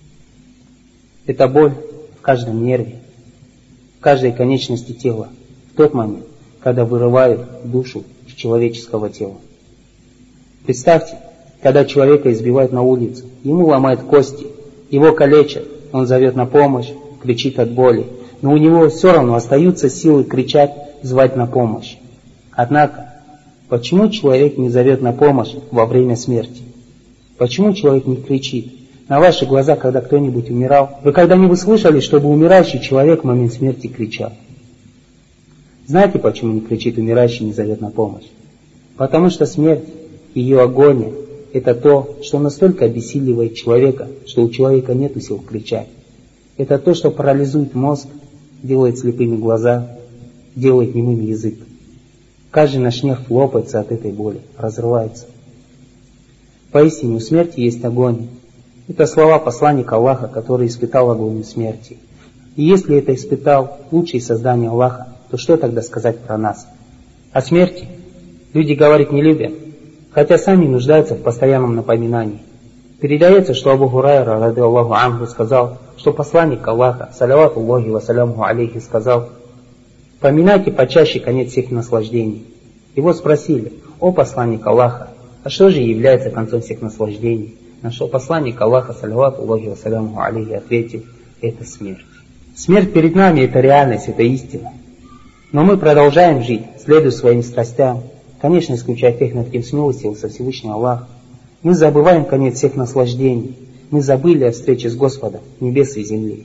Это боль в каждом нерве, в каждой конечности тела, в тот момент, когда вырывают душу из человеческого тела. Представьте, когда человека избивают на улице, ему ломают кости, его калечат, он зовет на помощь, кричит от боли, но у него все равно остаются силы кричать, звать на помощь. Однако, почему человек не зовет на помощь во время смерти? Почему человек не кричит? На ваши глаза, когда кто-нибудь умирал, вы когда-нибудь слышали, чтобы умирающий человек в момент смерти кричал? Знаете, почему не кричит умирающий, не зовет на помощь? Потому что смерть, ее агония, это то, что настолько обессиливает человека, что у человека нет сил кричать. Это то, что парализует мозг, делает слепыми глаза, делает немым язык. Каждый наш нерв лопается от этой боли, разрывается. Поистине у смерти есть агония. Это слова посланника Аллаха, который испытал агонию смерти. И если это испытал лучший из создания Аллаха, то что тогда сказать про нас? О смерти люди говорить не любят, хотя сами нуждаются в постоянном напоминании. Передается, что Абу Хурайра, ради Аллаху анху, сказал, что посланник Аллаха, салавату Аллахи вассаляму алейхи, сказал: поминайте почаще конец всех наслаждений. Его спросили: о посланник Аллаха, а что же является концом всех наслаждений? На что посланник Аллаха, салавату Аллахи вассаляму алейхи, ответил: это смерть. Смерть перед нами — это реальность, это истина. Но мы продолжаем жить, следуя своим страстям, конечно, исключая тех, над кем смилостивился Всевышний Аллах. Мы забываем конец всех наслаждений. Мы забыли о встрече с Господом небес и земли.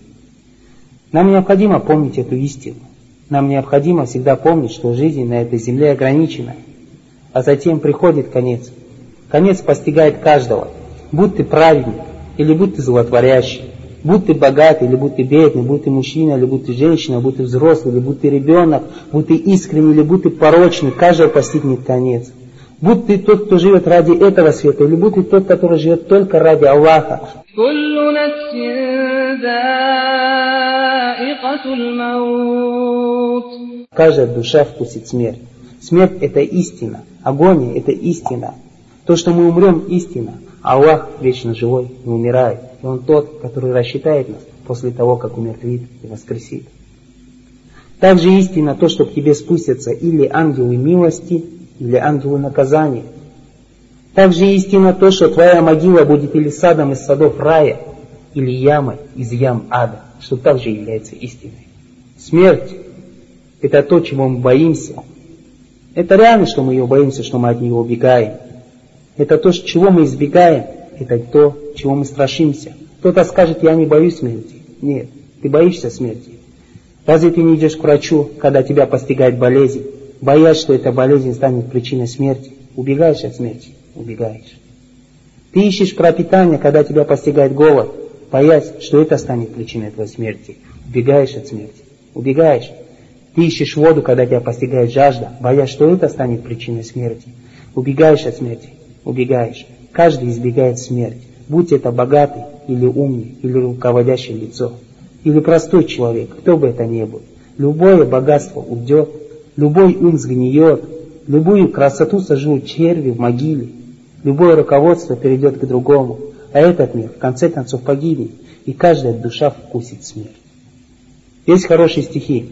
Нам необходимо помнить эту истину. Нам необходимо всегда помнить, что жизнь на этой земле ограничена. А затем приходит конец. Конец постигает каждого. Будь ты праведник, или будь ты злотворящий. Будь ты богатый, или будь ты бедный. Будь ты мужчина, или будь ты женщина. Будь ты взрослый, или будь ты ребенок. Будь ты искренний, или будь ты порочный. Каждого постигнет конец. Будь ты тот, кто живет ради этого света, или будь ты тот, который живет только ради Аллаха. Каждая душа вкусит смерть. Смерть — это истина. Агония — это истина. То, что мы умрем, истина. Аллах вечно живой, не умирает. И Он тот, который рассчитает нас после того, как умертвит и воскресит. Также истина то, что к тебе спустятся или ангелы милости, или ангелы наказания. Также истина то, что твоя могила будет или садом из садов рая, или ямой из ям ада, что также является истиной. Смерть — это то, чего мы боимся. Это реально, что мы ее боимся, что мы от нее убегаем. Это то, чего мы избегаем, это то, чего мы страшимся. Кто-то скажет: я не боюсь смерти. Нет, ты боишься смерти. Разве ты не идешь к врачу, когда тебя постигает болезнь, боясь, что эта болезнь станет причиной смерти? Убегаешь от смерти? Убегаешь. Ты ищешь пропитание, когда тебя постигает голод, боясь, что это станет причиной твоей смерти? Убегаешь от смерти? Убегаешь. Ты ищешь воду, когда тебя постигает жажда, боясь, что это станет причиной смерти? Убегаешь от смерти? Убегаешь. Каждый избегает смерти. Будь это богатый, или умный, или руководящее лицо, или простой человек, кто бы это ни был. Любое богатство уйдет, любой ум сгниет, любую красоту сожрут черви в могиле, любое руководство перейдет к другому, а этот мир в конце концов погибнет, и каждая душа вкусит смерть. Есть хорошие стихи.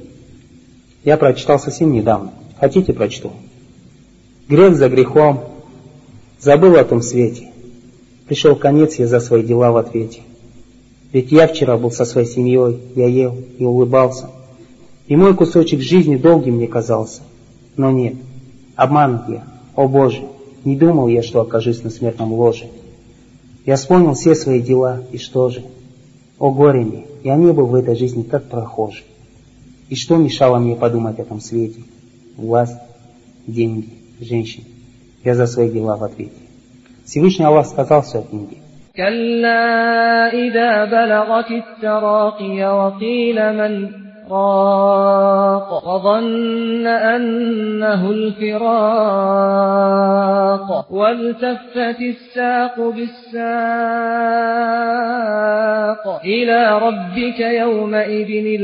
Я прочитал совсем недавно. Хотите, прочту? Грех за грехом, забыл о том свете. Пришел конец, я за свои дела в ответе. Ведь я вчера был со своей семьей, я ел и улыбался. И мой кусочек жизни долгим мне казался. Но нет, обманут я, о Боже, не думал я, что окажусь на смертном ложе. Я вспомнил все свои дела, и что же? О горе мне, я не был в этой жизни как прохожий. И что мешало мне подумать о том свете? власть, деньги, женщин. Я за свои дела в ответе. Всевышний Аллах сказал в своей книге: كلا إذا بلغت التراقي وقيل من راق وظن أنه الفراق والتفت الساق بالساق إلى ربك يومئذ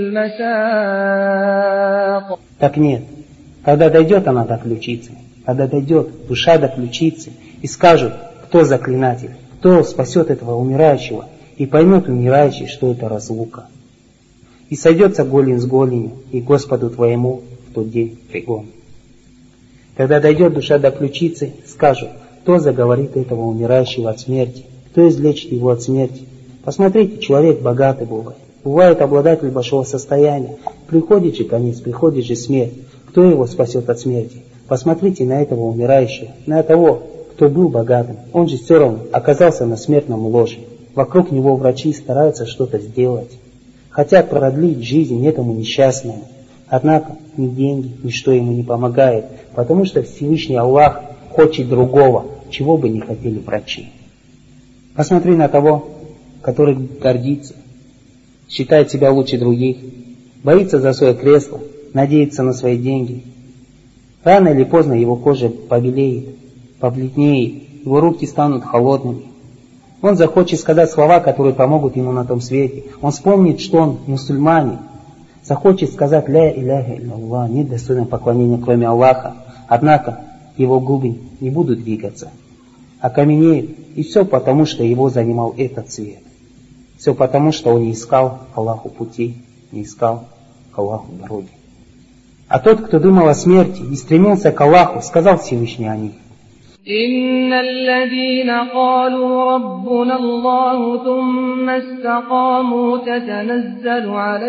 المساق. Так нет, когда дойдет она до ключицы, когда дойдет душа до ключицы, и скажут, кто заклинатель, кто спасет этого умирающего, и поймет умирающий, что это разлука. И сойдется голень с голенью, и Господу твоему в тот день пригон. Когда дойдет душа до ключицы, скажут, кто заговорит этого умирающего от смерти, кто излечит его от смерти. Посмотрите, человек богатый бывает. Бывает обладатель большого состояния. Приходит же конец, приходит же смерть. Кто его спасет от смерти? Посмотрите на этого умирающего, на того, кто был богатым. Он же все равно оказался на смертном ложе. Вокруг него врачи стараются что-то сделать. Хотят продлить жизнь этому несчастному. Однако ни деньги, ничто ему не помогает, потому что Всевышний Аллах хочет другого, чего бы не хотели врачи. Посмотри на того, который гордится, считает себя лучше других, боится за свое кресло, надеется на свои деньги. Рано или поздно его кожа побелеет, побледнеет, его руки станут холодными. Он захочет сказать слова, которые помогут ему на том свете. Он вспомнит, что он мусульманин. Захочет сказать «Ля иляха илляллах», нет достойного поклонения, кроме Аллаха. Однако его губы не будут двигаться, окаменеют. И все потому, что его занимал этот свет. Все потому, что он не искал Аллаху пути, не искал Аллаху дороги. А тот, кто думал о смерти и стремился к Аллаху, сказал Всевышний о них: إن الذين قالوا ربنا الله ثم استقاموا تتنزل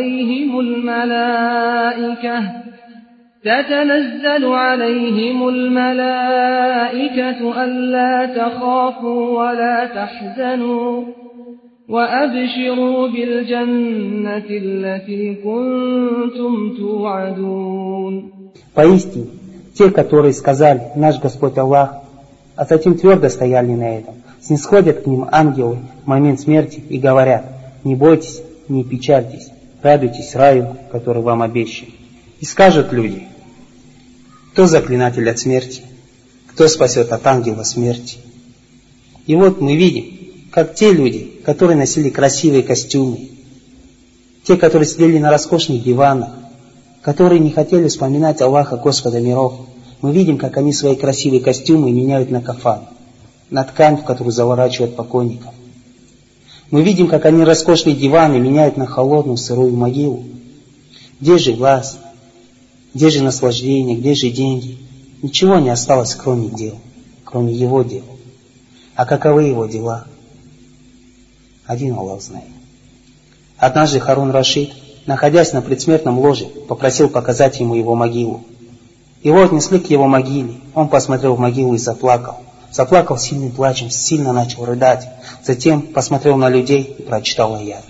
عليهم الملائكة ألا تخافوا ولا تحزنوا وأبشروا بالجنة التي كنتم توعدون. Поистине, те, которые сказали «Наш Господь Аллах», а затем твердо стояли на этом, снисходят к ним ангелы в момент смерти и говорят: не бойтесь, не печальтесь, радуйтесь раю, который вам обещан. И скажут люди: кто заклинатель от смерти, кто спасет от ангела смерти. И вот мы видим, как те люди, которые носили красивые костюмы, те, которые сидели на роскошных диванах, которые не хотели вспоминать Аллаха, Господа миров, мы видим, как они свои красивые костюмы меняют на кафан, на ткань, в которую заворачивают покойников. Мы видим, как они роскошные диваны меняют на холодную сырую могилу. Где же власть? Где же наслаждение? Где же деньги? Ничего не осталось, кроме дел, кроме его дел. А каковы его дела? Один Аллах знает. Однажды Харун Рашид, находясь на предсмертном ложе, попросил показать ему его могилу. Его отнесли к его могиле. Он посмотрел в могилу и заплакал. Заплакал сильным плачем, сильно начал рыдать. Затем посмотрел на людей и прочитал аят.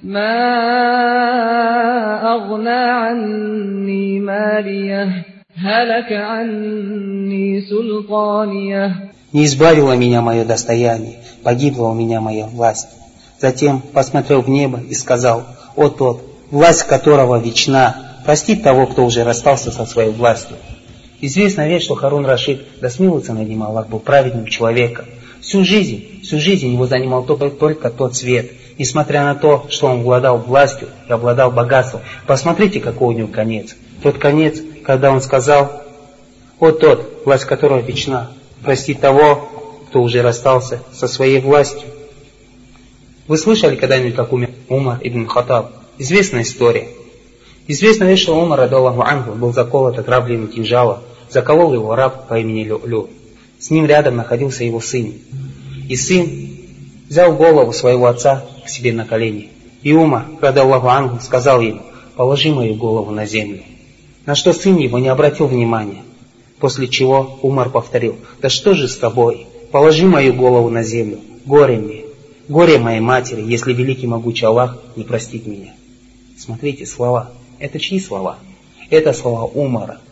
Не избавило меня мое достояние, погибла у меня моя власть. Затем посмотрел в небо и сказал: о тот, власть которого вечна, простит того, кто уже расстался со своей властью. Известная вещь, что Харун Рашид, да смилуется над ним Аллах, был праведным человеком. Всю жизнь его занимал только тот свет. Несмотря на то, что он обладал властью и обладал богатством. Посмотрите, какой у него конец. Тот конец, когда он сказал: о тот, власть которого вечна, простит того, кто уже расстался со своей властью. Вы слышали когда-нибудь, как умер Умар ибн Хаттаб? Известная история. Известно лишь, что Умар, радаллаху анху, был заколот отравленным кинжалом. Заколол его раб по имени Лю. С ним рядом находился его сын. И сын взял голову своего отца к себе на колени. И Умар, радаллаху анху, сказал ему: положи мою голову на землю. На что сын его не обратил внимания. После чего Умар повторил: да что же с тобой? Положи мою голову на землю. Горе мне. Горе моей матери, если великий могучий Аллах не простит меня. Смотрите, слова. Это чьи слова? Это слова Умара.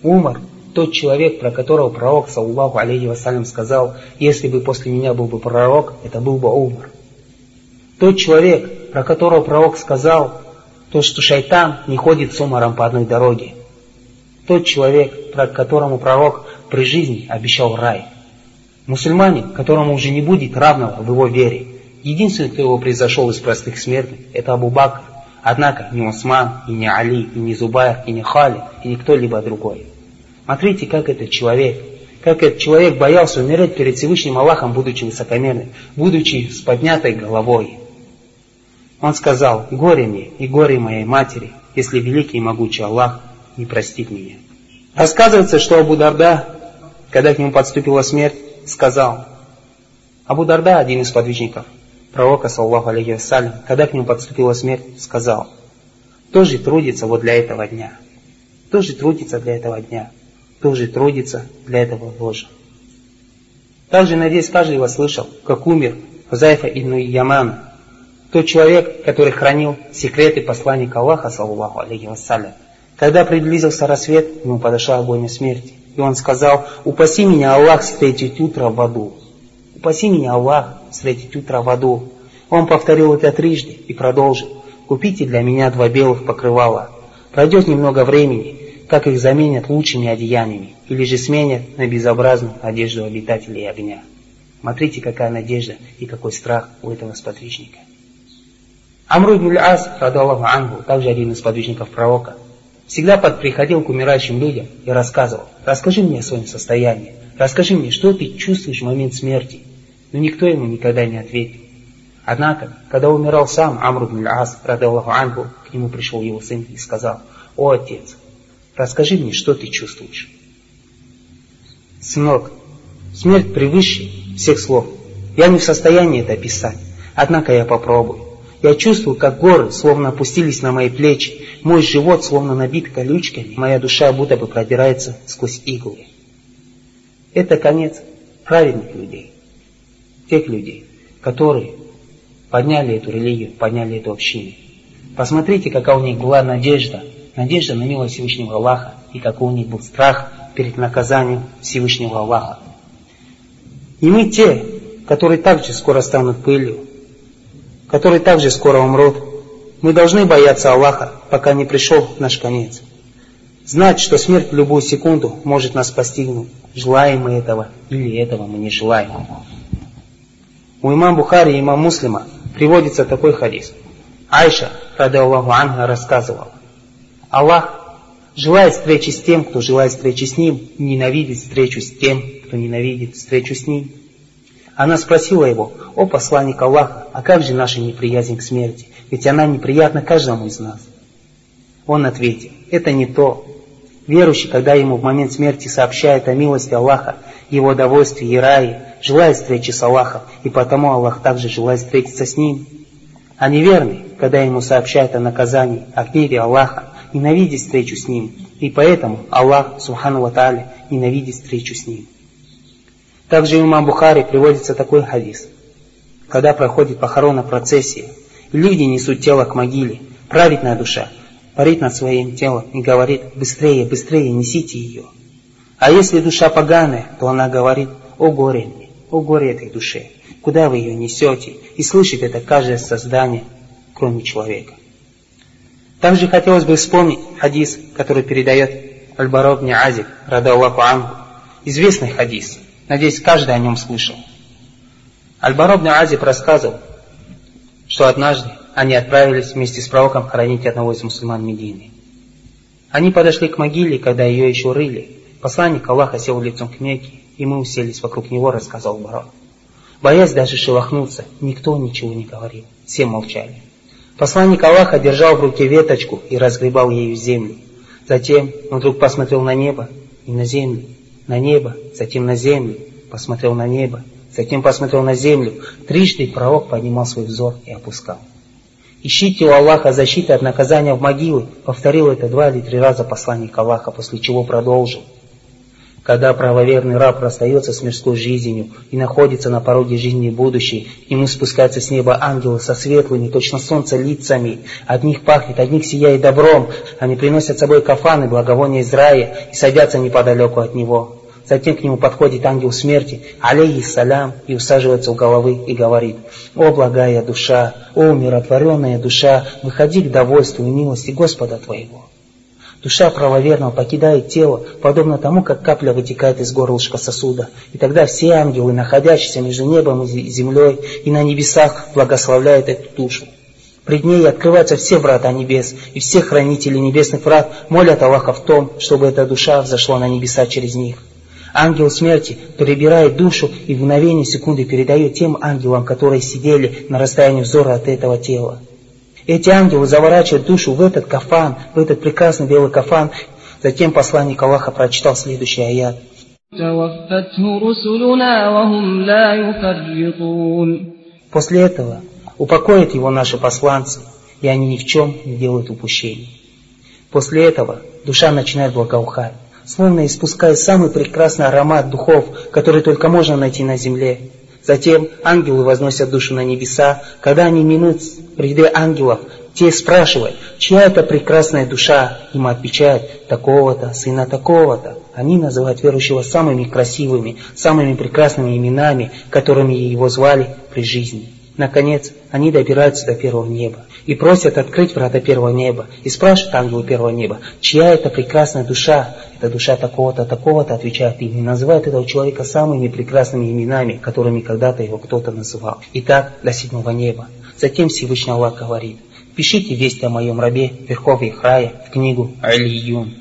Умар, тот человек, про которого пророк, саллаллаху алейхи вассалям, сказал: если бы после меня был бы пророк, это был бы Умар. Тот человек, про которого пророк сказал, то, что шайтан не ходит с Умаром по одной дороге. Тот человек, про которому пророк при жизни обещал рай. Мусульманин, которому уже не будет равного в его вере. Единственный, кто его превзошел из простых смертных, это Абу Бакр. Однако не Усман, и не Али, и не Зубайр, и не Халид, и не кто-либо другой. Смотрите, как этот человек боялся умереть перед Всевышним Аллахом, будучи высокомерным, будучи с поднятой головой. Он сказал: горе мне и горе моей матери, если великий и могучий Аллах не простит меня. Рассказывается, что Абу Дарда, когда к нему подступила смерть, сказал, Абу Дарда, один из сподвижников пророка, саллаллаху алейхи вассалям, когда к нему подступила смерть, сказал: кто же трудится вот для этого дня? Кто же трудится для этого дня? Кто же трудится для этого ложа? Также, надеюсь, каждый вас слышал, как умер Хузайфа ибн Яман, тот человек, который хранил секреты посланника Аллаха, саллаллаху алейхи вассалям. Когда приблизился рассвет, ему подошла агония смерти, и он сказал: упаси меня Аллах встретить утро в аду. Упаси меня Аллах встретить утро в аду. Он повторил это трижды и продолжил: купите для меня 2 белых покрывала. Пройдет немного времени, как их заменят лучшими одеяниями, или же сменят на безобразную одежду обитателей огня. Смотрите, какая надежда и какой страх у этого сподвижника. Амр ибн аль-Ас, радаллаху анху, также один из сподвижников пророка, всегда приходил к умирающим людям и рассказывал: расскажи мне о своем состоянии, расскажи мне, что ты чувствуешь в момент смерти. Но никто ему никогда не ответил. Однако, когда умирал сам Амр ибн аль-Ас, радаллаху анху, к нему пришел его сын и сказал: о отец, расскажи мне, что ты чувствуешь. Сынок, смерть превыше всех слов. Я не в состоянии это описать, однако я попробую. Я чувствую, как горы словно опустились на мои плечи, мой живот словно набит колючками, моя душа будто бы продирается сквозь иглы. Это конец праведных людей, тех людей, которые подняли эту религию, подняли эту общину. Посмотрите, какая у них была надежда на милость Всевышнего Аллаха, и какой у них был страх перед наказанием Всевышнего Аллаха. И мы те, которые также скоро станут пылью, которые также скоро умрут, мы должны бояться Аллаха, пока не пришел наш конец. Знать, что смерть в любую секунду может нас постигнуть, желаем мы этого или этого мы не желаем. У имама Бухари и имама Муслима приводится такой хадис. Айша, радаллаху анха, рассказывала: Аллах желает встречи с тем, кто желает встречи с Ним, и ненавидит встречу с тем, кто ненавидит встречу с Ним. Она спросила его: о посланник Аллаха, а как же наша неприязнь к смерти? Ведь она неприятна каждому из нас. Он ответил: это не то. Верующий, когда ему в момент смерти сообщает о милости Аллаха, его довольстве и рае, желает встречи с Аллахом, и потому Аллах также желает встретиться с ним. А неверный, когда ему сообщает о наказании, о гневе Аллаха, ненавидит встречу с ним, и поэтому Аллах, субхану ва тааля, ненавидит встречу с ним. Также у имама Бухари приводится такой хадис. Когда проходит похоронная процессия, и люди несут тело к могиле, праведная душа парит над своим телом и говорит: быстрее, быстрее несите ее. А если душа поганая, то она говорит: о горе мне, о горе этой душе, куда вы ее несете? И слышит это каждое создание, кроме человека. Также хотелось бы вспомнить хадис, который передает Аль-Бара ибн Азиб, радаллаху анху. Известный хадис. Надеюсь, каждый о нем слышал. Аль-Бара ибн Азиб рассказывал, что однажды они отправились вместе с пророком хоронить одного из мусульман Медины. Они подошли к могиле, когда ее еще рыли. Посланник Аллаха сел лицом к Мекке, и мы уселись вокруг него, рассказал Бара. Боясь даже шелохнуться, никто ничего не говорил, все молчали. Посланник Аллаха держал в руке веточку и разгребал ею землю. Затем он вдруг посмотрел на небо и на землю, на небо, затем на землю, посмотрел на небо, затем посмотрел на землю. Трижды пророк поднимал свой взор и опускал. «Ищите у Аллаха защиты от наказания в могилы», повторил это 2 или 3 раза посланник Аллаха, после чего продолжил: Когда правоверный раб расстается с мирской жизнью и находится на пороге жизни будущей, ему спускаются с неба ангелы со светлыми, точно солнце, лицами. От них пахнет, от них сияет добром. Они приносят с собой кафаны, благовония из рая, и садятся неподалеку от него. Затем к нему подходит ангел смерти, алейхиссалям, и усаживается у головы и говорит: «О благая душа, о умиротворенная душа, выходи к довольству и милости Господа твоего». Душа правоверного покидает тело, подобно тому, как капля вытекает из горлышка сосуда. И тогда все ангелы, находящиеся между небом и землей, и на небесах, благословляют эту душу. Пред ней открываются все врата небес, и все хранители небесных врат молят Аллаха в том, чтобы эта душа взошла на небеса через них. Ангел смерти перебирает душу и в мгновение секунды передает тем ангелам, которые сидели на расстоянии взора от этого тела. Эти ангелы заворачивают душу в этот кафан, в этот прекрасный белый кафан. Затем посланник Аллаха прочитал следующий аят. После этого упокоят его наши посланцы, и они ни в чем не делают упущений. После этого душа начинает благоухать, словно испуская самый прекрасный аромат духов, который только можно найти на земле. Затем ангелы возносят душу на небеса. Когда они минуют ряды ангелов, те спрашивают: чья это прекрасная душа? Им отвечают: такого-то, сына такого-то. Они называют верующего самыми красивыми, самыми прекрасными именами, которыми его звали при жизни. Наконец, они добираются до первого неба и просят открыть врата первого неба. И спрашивают ангелы первого неба: чья это прекрасная душа? Это душа такого-то, такого-то, отвечают им. И называют этого человека самыми прекрасными именами, которыми когда-то его кто-то называл. И так до седьмого неба. Затем Всевышний Аллах говорит: пишите весть о моем рабе в верховьях рая в книгу Алийюн.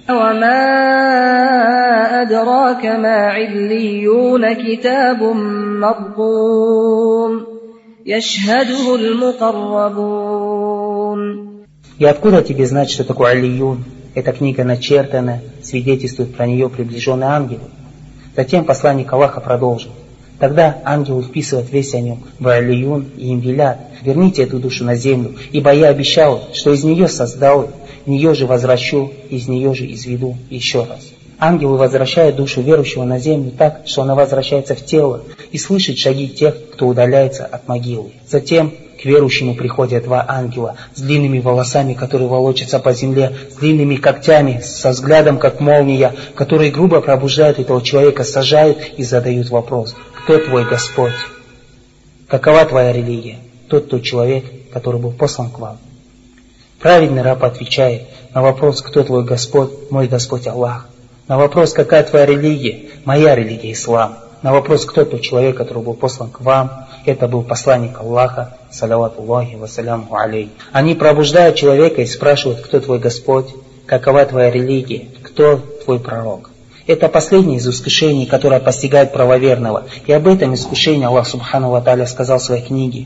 И откуда тебе знать, что такое Алийюн? Эта книга начертана, свидетельствует про нее приближенные ангелы. Затем посланник Аллаха продолжил: тогда ангелы вписывают весть о нем в Алийюн и им велят: верните эту душу на землю, ибо я обещал, что из нее создал, в нее же возвращу, из нее же изведу еще раз. Ангелы возвращают душу верующего на землю так, что она возвращается в тело и слышит шаги тех, кто удаляется от могилы. Затем к верующему приходят два ангела с длинными волосами, которые волочатся по земле, с длинными когтями, со взглядом как молния, которые грубо пробуждают этого человека, сажают и задают вопрос: кто твой Господь? Какова твоя религия? Тот человек, который был послан к вам. Праведный раб отвечает на вопрос: кто твой Господь? Мой Господь Аллах. На вопрос: какая твоя религия? Моя религия ислам. На вопрос: кто тот человек, который был послан к вам? Это был посланник Аллаха, салаватуллахи вассаляму алейхи. Они пробуждают человека и спрашивают: кто твой Господь? Какова твоя религия? Кто твой пророк? Это последнее из искушений, которое постигает правоверного. И об этом искушении Аллах Субхану ва Тааля сказал в своей книге: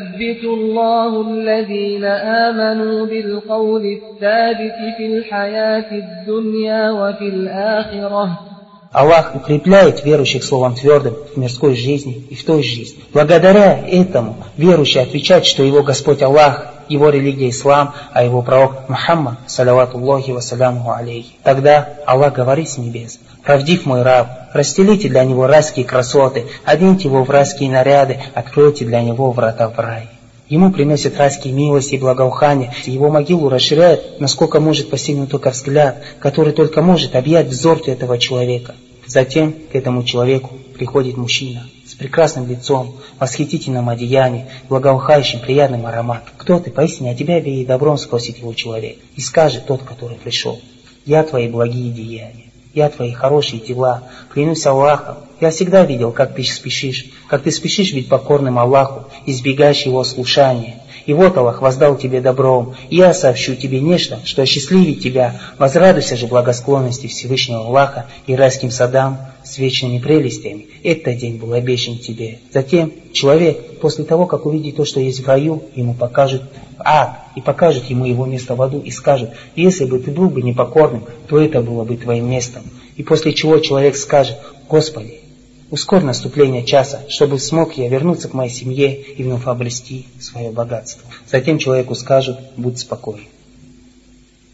Аллах укрепляет верующих словом твердым в мирской жизни и в той жизни. Благодаря этому верующий отвечает, что его Господь Аллах, его религия ислам, а его пророк Мухаммад, салаватуллахи вассаляму алейхи. Тогда Аллах говорит с небес: правдив мой раб, расстелите для него райские красоты, оденьте его в райские наряды, откройте для него врата в рай. Ему приносят райские милости и благоухания, его могилу расширяют, насколько может постигнуть только взгляд, который только может объять взор этого человека. Затем к этому человеку приходит мужчина с прекрасным лицом, восхитительным одеянием, благоухающим приятным ароматом. Кто ты? Поистине, о тебя веет добром, спросит его человек. И скажет тот, который пришел: я твои благие деяния, я твои хорошие дела, клянусь Аллахом, я всегда видел, как ты спешишь быть покорным Аллаху, избегаешь его слушания. И вот Аллах воздал тебе добром, и я сообщу тебе нечто, что осчастливит тебя. Возрадуйся же благосклонности Всевышнего Аллаха и райским садам с вечными прелестями. Этот день был обещан тебе. Затем человек, после того, как увидит то, что есть в раю, ему покажут ад, и покажут ему его место в аду, и скажут: если бы ты был бы непокорным, то это было бы твоим местом. И после чего человек скажет: Господи, ускорь наступление часа, чтобы смог я вернуться к моей семье и вновь обрести свое богатство. Затем человеку скажут: будь спокоен.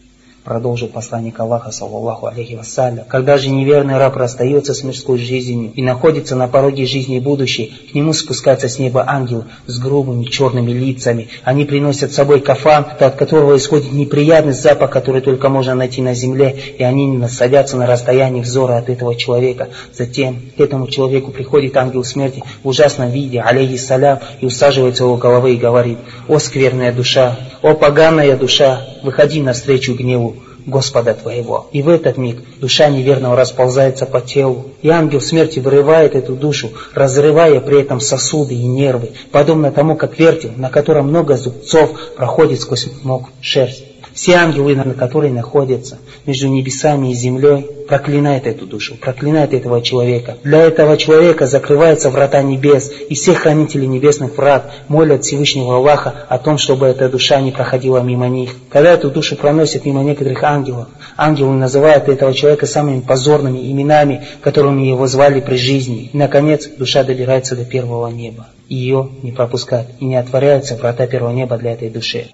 Продолжил посланник Аллаха, саллаллаху алейхи вассалям: когда же неверный раб расстается с мирской жизнью и находится на пороге жизни будущей, к нему спускается с неба ангел с грубыми черными лицами. Они приносят с собой кафан, от которого исходит неприятный запах, который только можно найти на земле, и они садятся на расстоянии взора от этого человека. Затем к этому человеку приходит ангел смерти в ужасном виде, алейхиссалям, и усаживается у его головы и говорит: «О скверная душа, о поганая душа, выходи навстречу гневу Господа твоего». И в этот миг душа неверного расползается по телу, и ангел смерти вырывает эту душу, разрывая при этом сосуды и нервы, подобно тому, как вертел, на котором много зубцов, проходит сквозь ног шерсть. Все ангелы, которые находятся между небесами и землей, проклинают эту душу, проклинают этого человека. Для этого человека закрываются врата небес, и все хранители небесных врат молят Всевышнего Аллаха о том, чтобы эта душа не проходила мимо них. Когда эту душу проносят мимо некоторых ангелов, ангелы называют этого человека самыми позорными именами, которыми его звали при жизни. И, наконец, душа добирается до первого неба. Ее не пропускают, и не отворяются врата первого неба для этой души.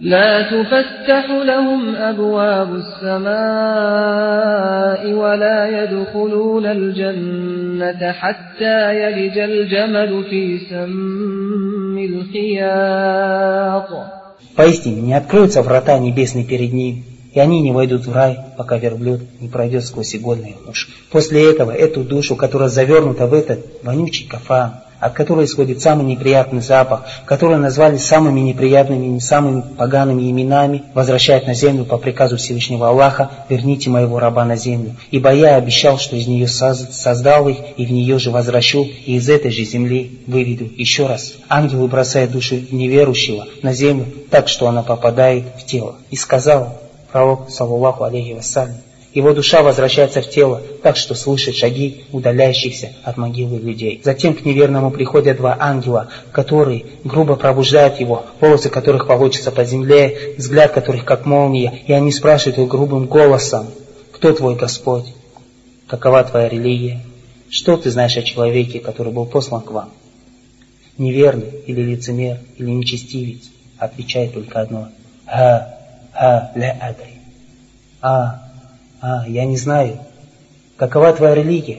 ولا يدخلون الجنة حتى يلج الجمل في سم الخياط. Поистине не откроются врата небесные перед ним, и они не войдут в рай, пока верблюд не пройдет сквозь игольные уши. После этого эту душу, которая завернута в этот вонючий кафан, от которой исходит самый неприятный запах, которую назвали самыми неприятными и самыми погаными именами, возвращает на землю по приказу Всевышнего Аллаха: верните моего раба на землю, ибо я обещал, что из нее создал их, и в нее же возвращу, и из этой же земли выведу еще раз. Ангелы бросают душу неверующего на землю так, что она попадает в тело. И сказал пророк, саллаллаху алейхи вассалям: его душа возвращается в тело, так что слышит шаги удаляющихся от могилы людей. Затем к неверному приходят два ангела, которые грубо пробуждают его, волосы которых волочатся по земле, взгляд которых как молния, и они спрашивают его грубым голосом: кто твой Господь? Какова твоя религия? Что ты знаешь о человеке, который был послан к вам? Неверный или лицемер, или нечестивец отвечает только одно: ля адри. Я не знаю. Какова твоя религия?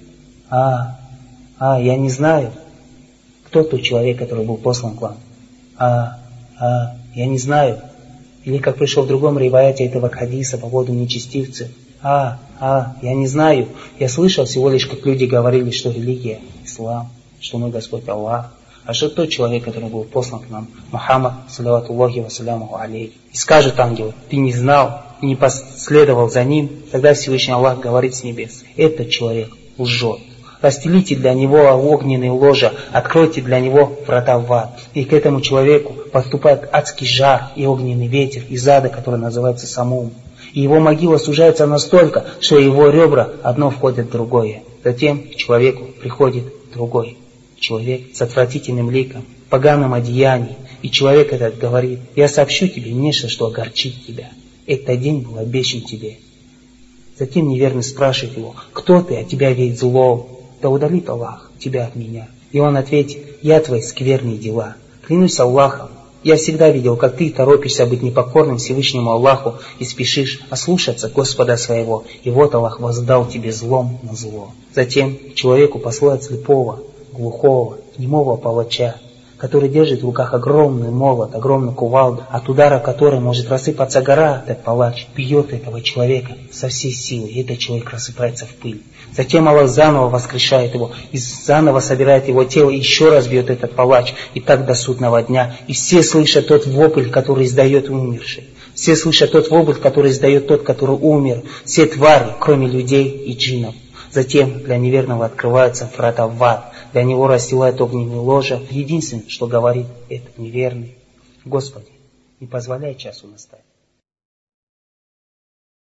Я не знаю. Кто тот человек, который был послан к вам? Я не знаю. Или как пришел в другом риваяте этого хадиса по поводу нечестивцев: я не знаю. Я слышал всего лишь, как люди говорили, что религия ислам, что мой Господь Аллах. А что тот человек, который был послан к нам, Мухаммад, саллаватуллахи вассалямуху алейхи. И скажет ангел: ты не знал и не последовал за ним. Тогда Всевышний Аллах говорит с небес: этот человек лжет. Расстелите для него огненные ложа, откройте для него врата в ад. И к этому человеку подступает адский жар и огненный ветер из ада, который называется Самум. И его могила сужается настолько, что его ребра одно входит в другое. Затем к человеку приходит другой человек с отвратительным ликом, поганым одеянием. И человек этот говорит: я сообщу тебе нечто, что огорчит тебя. Этот день был обещан тебе. Затем неверный спрашивает его: кто ты, от тебя веет злом? Да удалит Аллах тебя от меня. И он ответит: я твои скверные дела. Клянусь Аллахом, я всегда видел, как ты торопишься быть непокорным Всевышнему Аллаху и спешишь ослушаться Господа своего. И вот Аллах воздал тебе злом на зло. Затем к человеку посылают слепого, глухого, немого палача, который держит в руках огромный молот, огромный кувалду, от удара которой может рассыпаться гора. Этот палач бьет этого человека со всей силы, и этот человек рассыпается в пыль. Затем Аллах заново воскрешает его, и заново собирает его тело, и еще раз бьет этот палач, и так до судного дня. И все слышат тот вопль, который издает умерший. Все слышат тот вопль, который издает тот, который умер. Все твари, кроме людей и джиннов. Затем для неверного открываются врата в ад. Для него расстилают огненные ложа. Единственное, что говорит этот неверный: Господи, не позволяй часу настать.